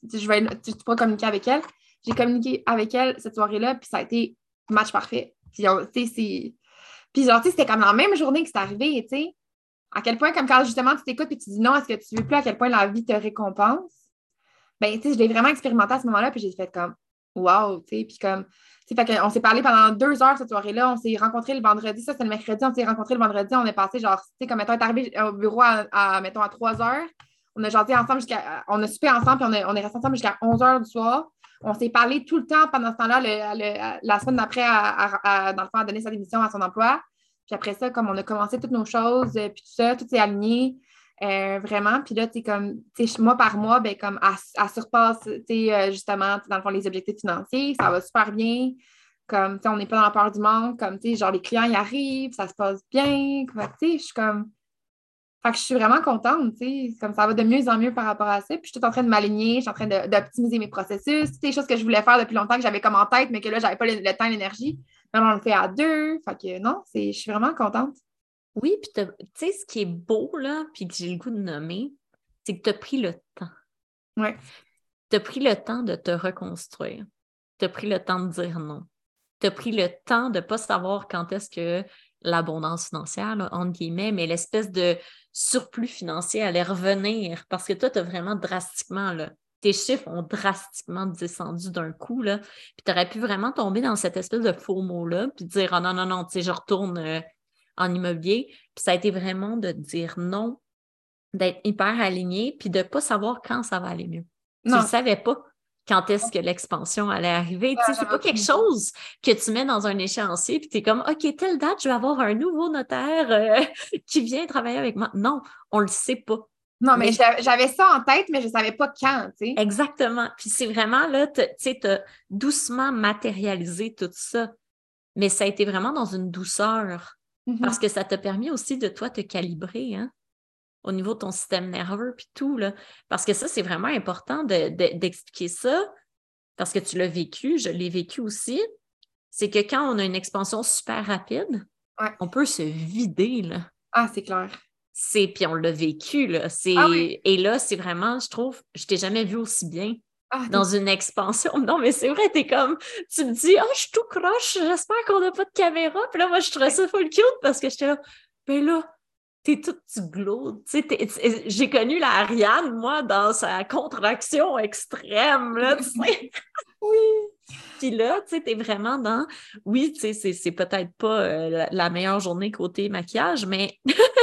Speaker 2: tu pourras communiquer avec elle. J'ai communiqué avec elle cette soirée-là, puis ça a été match parfait. Puis, tu sais, puis genre, tu sais, c'était comme la même journée que c'est arrivé, tu sais. À quel point, comme quand justement tu t'écoutes et tu dis non, est-ce que tu veux plus, à quel point la vie te récompense. Ben, tu sais, je l'ai vraiment expérimenté à ce moment-là, puis j'ai fait comme, wow, tu sais, puis comme, tu sais, fait qu'on s'est parlé pendant 2 heures cette soirée-là, on s'est rencontrés le vendredi, ça c'était le mercredi, on s'est rencontrés le vendredi, on est passé genre, tu sais, comme, mettons, on est arrivé au bureau mettons, à 3 heures, on a jasé ensemble on a soupé ensemble, puis on est resté ensemble jusqu'à 11 heures du soir. On s'est parlé tout le temps pendant ce temps-là, la semaine d'après, dans le fond, à donner sa démission à son emploi. Puis après ça, comme on a commencé toutes nos choses, puis tout ça, tout s'est aligné. Vraiment. Puis là, tu sais, comme, tu sais, mois par mois, ben, comme, elle surpasse, tu sais, justement, dans le fond, les objectifs financiers. Ça va super bien. Comme, tu sais, on n'est pas dans la peur du manque. Comme, tu sais, genre, les clients, ils arrivent, ça se passe bien. Fait que, tu sais, je suis comme. Fait que je suis vraiment contente, tu sais. Comme ça va de mieux en mieux par rapport à ça. Puis je suis tout en train de m'aligner, je suis en train d'optimiser mes processus. Tu sais, des choses que je voulais faire depuis longtemps, que j'avais comme en tête, mais que là, j'avais pas le temps et l'énergie. Maintenant, on le fait à deux. Fait que non, je suis vraiment contente.
Speaker 1: Oui, puis tu sais, ce qui est beau, là, puis que j'ai le goût de nommer, c'est que tu as pris le temps.
Speaker 2: Ouais.
Speaker 1: Tu as pris le temps de te reconstruire. Tu as pris le temps de dire non. Tu as pris le temps de ne pas savoir quand est-ce que l'abondance financière, là, entre guillemets, mais l'espèce de surplus financier allait revenir. Parce que toi, tu as vraiment drastiquement, là, tes chiffres ont drastiquement descendu d'un coup, là. Puis tu aurais pu vraiment tomber dans cette espèce de faux mot-là, puis dire, ah non, non, non, tu sais, je retourne en immobilier. Puis ça a été vraiment de dire non, d'être hyper aligné, puis de ne pas savoir quand ça va aller mieux. Tu ne
Speaker 2: Non.
Speaker 1: savais pas quand est-ce que l'expansion allait arriver. Tu sais, c'est pas quelque chose que tu mets dans un échéancier, puis tu es comme, OK, telle date, je vais avoir un nouveau notaire qui vient travailler avec moi. Non, on le sait pas.
Speaker 2: Non, mais j'avais ça en tête, mais je ne savais pas quand, tu sais.
Speaker 1: Exactement. Puis c'est vraiment là, tu sais, tu as doucement matérialisé tout ça. Mais ça a été vraiment dans une douceur. Parce que ça t'a permis aussi de toi te calibrer, hein, au niveau de ton système nerveux puis tout, là. Parce que ça, c'est vraiment important d'expliquer ça, parce que tu l'as vécu, je l'ai vécu aussi. C'est que quand on a une expansion super rapide,
Speaker 2: ouais.
Speaker 1: on peut se vider, là.
Speaker 2: Ah, c'est clair.
Speaker 1: Puis on l'a vécu, là.
Speaker 2: Ah oui.
Speaker 1: Et là, c'est vraiment, je trouve, je t'ai jamais vu aussi bien
Speaker 2: Ah,
Speaker 1: dans une expansion. Non, mais c'est vrai, t'es comme, tu me dis, je suis tout croche, j'espère qu'on n'a pas de caméra. Puis là, moi, je trouvais ça full cute parce que j'étais là, ben là, t'es toute du glow. Tu sais, j'ai connu la Ariane, moi, dans sa contraction extrême, là, tu sais.
Speaker 2: Oui.
Speaker 1: Puis là, tu sais, t'es vraiment dans... Oui, tu sais, c'est peut-être pas la meilleure journée côté maquillage, mais...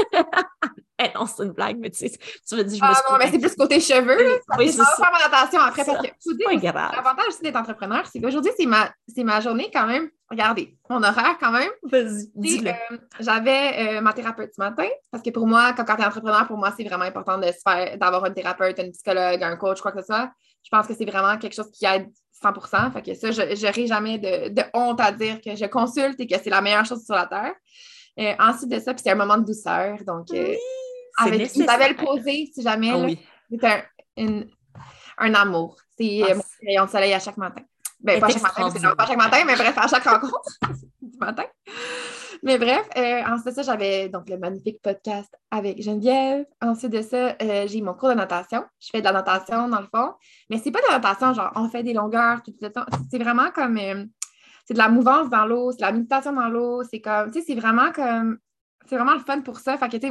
Speaker 1: Eh non, c'est une blague, mais tu sais, tu me dis, je me suis...
Speaker 2: non, mais c'est plus côté cheveux, là.
Speaker 1: Oui, c'est
Speaker 2: ça.
Speaker 1: ça.
Speaker 2: Faire mon attention après, parce que
Speaker 1: C'est pas grave.
Speaker 2: l'avantage aussi d'être entrepreneur, c'est qu'aujourd'hui, c'est ma journée quand même. Regardez, mon horaire quand même.
Speaker 1: Vas-y, dis-le.
Speaker 2: J'avais ma thérapeute ce matin, parce que pour moi, quand tu es entrepreneur, pour moi, c'est vraiment important d'avoir une thérapeute, une psychologue, un coach, quoi que ce soit. Je pense que c'est vraiment quelque chose qui aide 100%. Fait que ça, je n'aurai jamais de honte à dire que je consulte et que c'est la meilleure chose sur la Terre. Ensuite de ça, puis c'est un moment de douceur. Donc,
Speaker 1: Oui,
Speaker 2: avec Isabelle Posé, si jamais, là,
Speaker 1: oui.
Speaker 2: c'est un amour. C'est mon rayon de soleil à chaque matin. Ben, pas à chaque matin, pas chaque matin, mais bref, à chaque rencontre. du matin. Mais bref, ensuite de ça, j'avais donc le magnifique podcast avec Geneviève. Ensuite de ça, j'ai mon cours de natation. Je fais de la natation dans le fond. Mais c'est pas de la natation, genre on fait des longueurs tout le temps. C'est vraiment comme c'est de la mouvance dans l'eau, c'est de la méditation dans l'eau. C'est comme, tu sais, c'est vraiment comme. C'est vraiment le fun pour ça. Fait que, tu sais,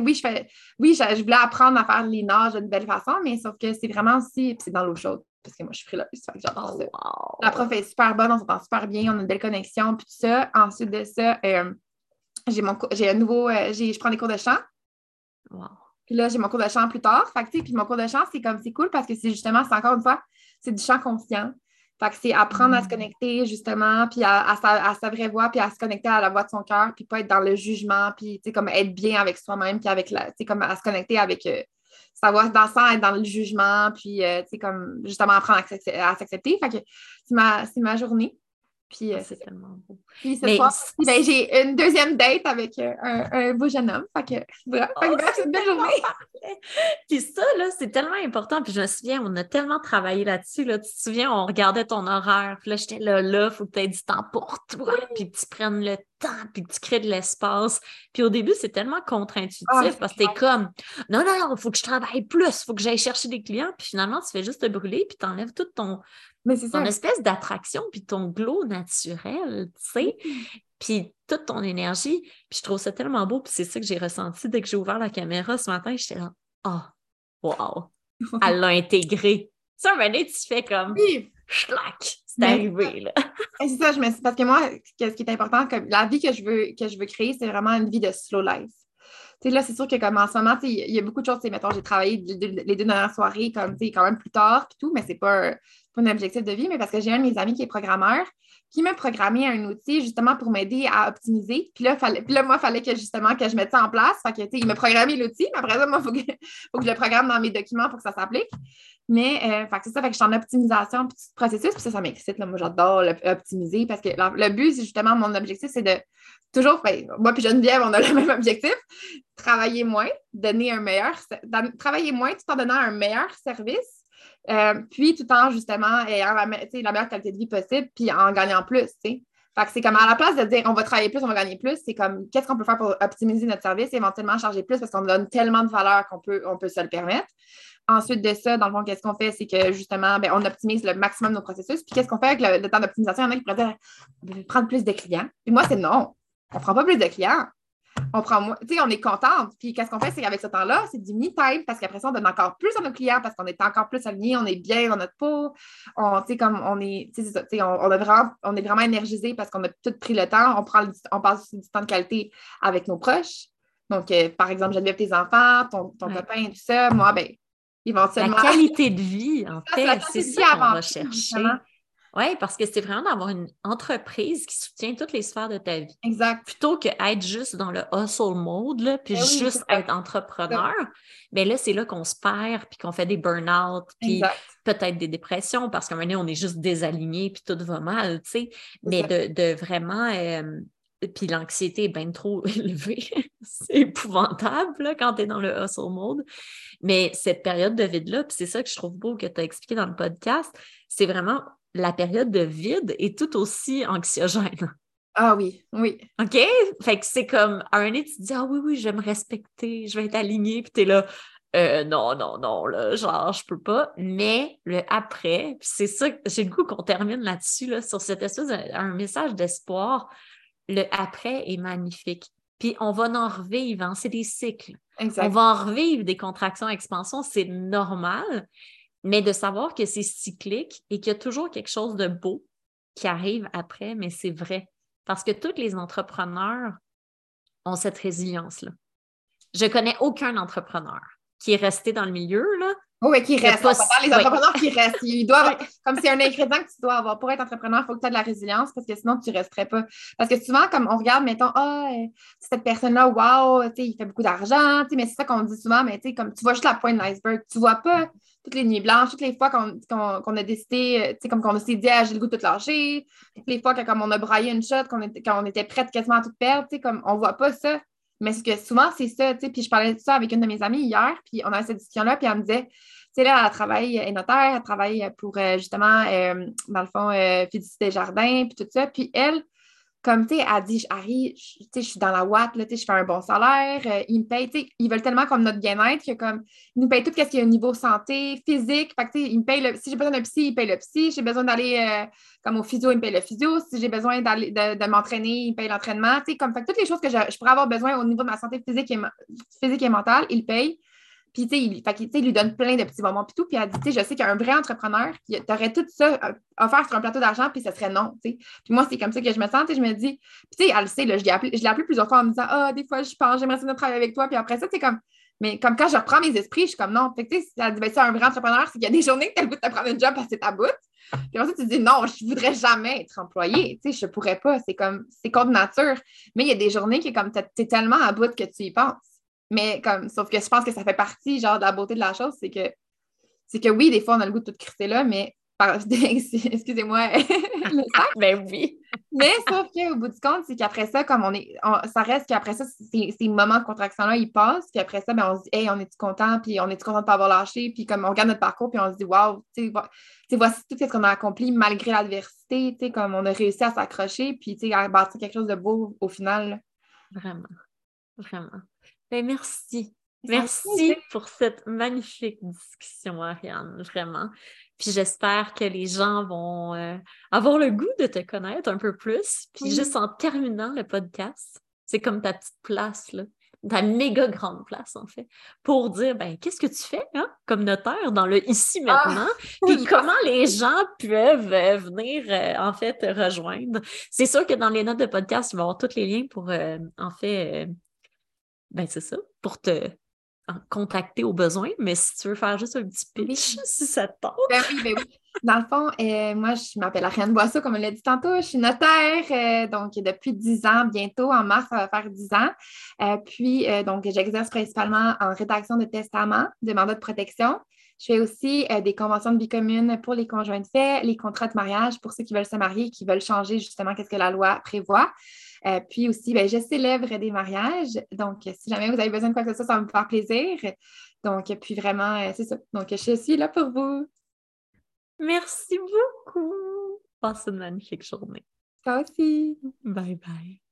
Speaker 2: je voulais apprendre à faire les nages d'une belle façon, mais sauf que c'est vraiment aussi, puis c'est dans l'eau chaude, parce que moi, je suis frileuse, fait que j'adore ça.
Speaker 1: Wow.
Speaker 2: La prof est super bonne, on s'entend super bien, on a une belle connexion, puis tout ça. Ensuite de ça, j'ai un nouveau, je prends des cours de chant.
Speaker 1: Wow.
Speaker 2: Puis là, j'ai mon cours de chant plus tard. Fait que, tu sais, puis mon cours de chant, c'est cool parce que c'est encore une fois, c'est du chant conscient. Fait que c'est apprendre à se connecter, justement, puis à sa vraie voix, puis à se connecter à la voix de son cœur, puis pas être dans le jugement, puis, tu sais, comme être bien avec soi-même, puis avec tu sais, comme à se connecter avec sa voix sans être dans le jugement, puis, tu sais, comme, justement, apprendre à s'accepter. Fait que c'est ma journée. Puis,
Speaker 1: C'est tellement beau.
Speaker 2: puis ce soir, ben, j'ai une deuxième date avec un beau jeune homme. Fait que, bref, c'est une belle journée.
Speaker 1: Parfait. Puis ça, là, c'est tellement important. Puis je me souviens, on a tellement travaillé là-dessus. Là. Tu te souviens, on regardait ton horaire. Puis là, j'étais là, il faut que tu aies du temps pour toi. Puis que tu prennes le temps, puis que tu crées de l'espace. Puis au début, c'est tellement contre-intuitif parce que t'es comme, non, il faut que je travaille plus, il faut que j'aille chercher des clients. Puis finalement, tu fais juste te brûler, puis tu enlèves tout ton espèce d'attraction, puis ton glow naturel, tu sais, puis toute ton énergie. Puis je trouve ça tellement beau, puis c'est ça que j'ai ressenti dès que j'ai ouvert la caméra ce matin. J'étais là, wow, elle l'a intégré. Tu sais, un moment donné, tu fais comme, schlac, c'est arrivé, là.
Speaker 2: C'est ça, parce que moi, ce qui est important, comme la vie que je veux créer, c'est vraiment une vie de slow life. Tu sais, là, c'est sûr que comme en ce moment, il y a beaucoup de choses. Mettons, j'ai travaillé les 2 dernières soirées comme, quand même plus tard puis tout, mais c'est pas un objectif de vie, mais parce que j'ai un de mes amis qui est programmeur qui m'a programmé un outil justement pour m'aider à optimiser. Puis là, moi, il fallait que justement que je mette ça en place. Fait que, tu sais, il m'a programmé l'outil, mais après ça, moi, il faut que je le programme dans mes documents pour que ça s'applique. Mais fait que c'est ça, fait que je suis en optimisation petit processus, puis ça m'excite. Là, moi, j'adore optimiser parce que le but, c'est justement, mon objectif, c'est de toujours, moi puis Geneviève, on a le même objectif, travailler moins, travailler moins tout en donnant un meilleur service, puis tout en justement ayant la meilleure qualité de vie possible, puis en gagnant plus, tu sais. Fait que c'est comme à la place de dire on va travailler plus, on va gagner plus, c'est comme qu'est-ce qu'on peut faire pour optimiser notre service et éventuellement charger plus parce qu'on donne tellement de valeur qu'on peut se le permettre. Ensuite de ça, dans le fond, qu'est-ce qu'on fait? C'est que justement, on optimise le maximum nos processus. Puis qu'est-ce qu'on fait avec le temps d'optimisation? Il y en a qui pourraient dire prendre plus de clients. Puis moi, c'est non. On ne prend pas plus de clients. On prend moins. Tu sais, on est contente. Puis qu'est-ce qu'on fait? C'est qu'avec ce temps-là, c'est du me-time parce qu'après ça, on donne encore plus à nos clients parce qu'on est encore plus alignés, on est bien dans notre peau. Tu sais, comme on est, tu sais, c'est ça, tu sais, on est vraiment énergisé parce qu'on a tout pris le temps. On passe aussi du temps de qualité avec nos proches. Donc, par exemple, Geneviève, tes enfants, ton copain et tout ça. Moi, éventuellement.
Speaker 1: La qualité de vie, en fait, c'est ça qu'on va chercher.
Speaker 2: Justement.
Speaker 1: Oui, parce que c'est vraiment d'avoir une entreprise qui soutient toutes les sphères de ta vie.
Speaker 2: Exact.
Speaker 1: Plutôt qu'être juste dans le hustle mode, là, puis juste être entrepreneur, bien là, c'est là qu'on se perd, puis qu'on fait des burn-out, puis peut-être des dépressions, parce qu'à un moment donné, on est juste désaligné, puis tout va mal, tu sais. Mais de vraiment... puis l'anxiété est bien trop élevée. C'est épouvantable là, quand tu es dans le hustle mode. Mais cette période de vide-là, puis c'est ça que je trouve beau que tu as expliqué dans le podcast, c'est vraiment la période de vide est tout aussi anxiogène.
Speaker 2: Ah oui.
Speaker 1: OK? Fait que c'est comme, à un moment donné, tu te dis, ah oui, je vais me respecter, je vais être alignée, puis t'es là, non, là, genre, je peux pas. Mais le après, puis c'est ça, j'ai le goût qu'on termine là-dessus, là, sur cette espèce d'un message d'espoir. Le après est magnifique. Puis on va en revivre, hein, c'est des cycles. Exact. On va en revivre des contractions, expansions, c'est normal. Mais de savoir que c'est cyclique et qu'il y a toujours quelque chose de beau qui arrive après, mais c'est vrai. Parce que tous les entrepreneurs ont cette résilience-là. Je connais aucun entrepreneur qui est resté dans le milieu, là.
Speaker 2: Oui, qui restent. Les entrepreneurs qui restent. Ils doivent, comme c'est un ingrédient que tu dois avoir pour être entrepreneur, il faut que tu aies de la résilience parce que sinon, tu ne resterais pas. Parce que souvent, comme on regarde, mettons, cette personne-là, wow, il fait beaucoup d'argent, mais c'est ça qu'on dit souvent, mais comme tu vois juste la pointe de l'iceberg, tu ne vois pas toutes les nuits blanches, toutes les fois qu'on a décidé, comme qu'on s'est dit, j'ai le goût de tout lâcher, toutes les fois que, comme on a braillé une shot, quand on était prête quasiment à tout perdre, comme on ne voit pas ça. Mais c'est que souvent, c'est ça, tu sais, puis je parlais de ça avec une de mes amies hier, puis on avait cette discussion-là, puis elle me disait, tu sais, là, elle travaille, elle est notaire, elle travaille pour, justement, dans le fond, Félicité Desjardins, puis tout ça, puis elle, comme, tu sais, elle dit, Harry, tu sais, je suis dans la Watt, là, tu sais, je fais un bon salaire, ils me payent, tu sais, ils veulent tellement comme notre bien-être que, comme, ils nous payent tout ce qui est au niveau santé, physique, fait que, tu sais, ils me payent si j'ai besoin d'un psy, ils payent le psy, si j'ai besoin d'aller, comme au physio, ils me payent le physio, si j'ai besoin d'aller, de m'entraîner, ils me payent l'entraînement, tu sais, comme, fait que toutes les choses que je pourrais avoir besoin au niveau de ma santé physique et mentale, ils le payent. Puis, tu sais, il lui donne plein de petits moments, puis tout. Puis, elle dit, tu sais, je sais qu'un vrai entrepreneur, qui t'aurait tout ça offert sur un plateau d'argent, puis ça serait non, tu sais. Puis, moi, c'est comme ça que je me sens, tu sais, je me dis, puis, tu sais, elle le sait, là, je l'ai appelé plusieurs fois en me disant, ah, des fois, je pense, j'aimerais ça travailler avec toi. Puis après ça, tu sais, comme, mais comme quand je reprends mes esprits, je suis comme non. Fait que, tu sais, elle dit, ben, c'est un vrai entrepreneur, c'est qu'il y a des journées que tu as le goût de te prendre un job parce que c'est ta bout. Puis après ça, tu te dis, non, je voudrais jamais être employée, tu sais, je pourrais pas, c'est comme, c'est contre nature. Mais il y a des journées qui, comme, t'es tellement à bout que tu y penses. Mais comme, sauf que je pense que ça fait partie, genre, de la beauté de la chose, c'est que oui, des fois, on a le goût de tout crisser là, mais, excusez-moi, le sac.
Speaker 1: Ben oui.
Speaker 2: Mais sauf qu'au bout du compte, c'est qu'après ça, comme ça reste qu'après ça, ces moments de contraction-là, ils passent, puis après ça, ben, on se dit, hey, on est-tu content, puis on est-tu content de ne pas avoir lâché, puis comme on regarde notre parcours, puis on se dit, waouh, tu sais, voici tout ce qu'on a accompli malgré l'adversité, tu sais, comme on a réussi à s'accrocher, puis tu sais, à bâtir quelque chose de beau au final.
Speaker 1: Vraiment, vraiment. Ben, merci.
Speaker 2: Ça me
Speaker 1: Merci
Speaker 2: fait
Speaker 1: pour cette magnifique discussion, Ariane, vraiment. Puis j'espère que les gens vont avoir le goût de te connaître un peu plus. Puis
Speaker 2: oui.
Speaker 1: juste en terminant le podcast, c'est comme ta petite place, là, ta méga grande place, en fait, pour dire, ben, qu'est-ce que tu fais, hein, comme notaire dans le ici
Speaker 2: Ah,
Speaker 1: maintenant, puis comment les gens peuvent venir, en fait, te rejoindre. C'est sûr que dans les notes de podcast, il va y avoir tous les liens pour, en fait, ben, c'est ça, pour te contacter au besoin, mais si tu veux faire juste un petit pitch,
Speaker 2: oui.
Speaker 1: si ça te tente.
Speaker 2: Ben oui. Dans le fond, moi, je m'appelle Ariane Boisseau, comme on l'a dit tantôt. Je suis notaire, donc depuis 10 ans, bientôt, en mars, ça va faire 10 ans. Donc, j'exerce principalement en rédaction de testament, de mandat de protection. Je fais aussi des conventions de vie commune pour les conjoints de fait, les contrats de mariage pour ceux qui veulent se marier, qui veulent changer justement qu'est-ce que la loi prévoit. Puis aussi, ben, je célèbre des mariages. Donc, si jamais vous avez besoin de quoi que ce soit, ça va me faire plaisir. Donc, puis vraiment, c'est ça. Donc, je suis là pour vous.
Speaker 1: Merci beaucoup. Passe une magnifique journée.
Speaker 2: Toi aussi.
Speaker 1: Bye bye.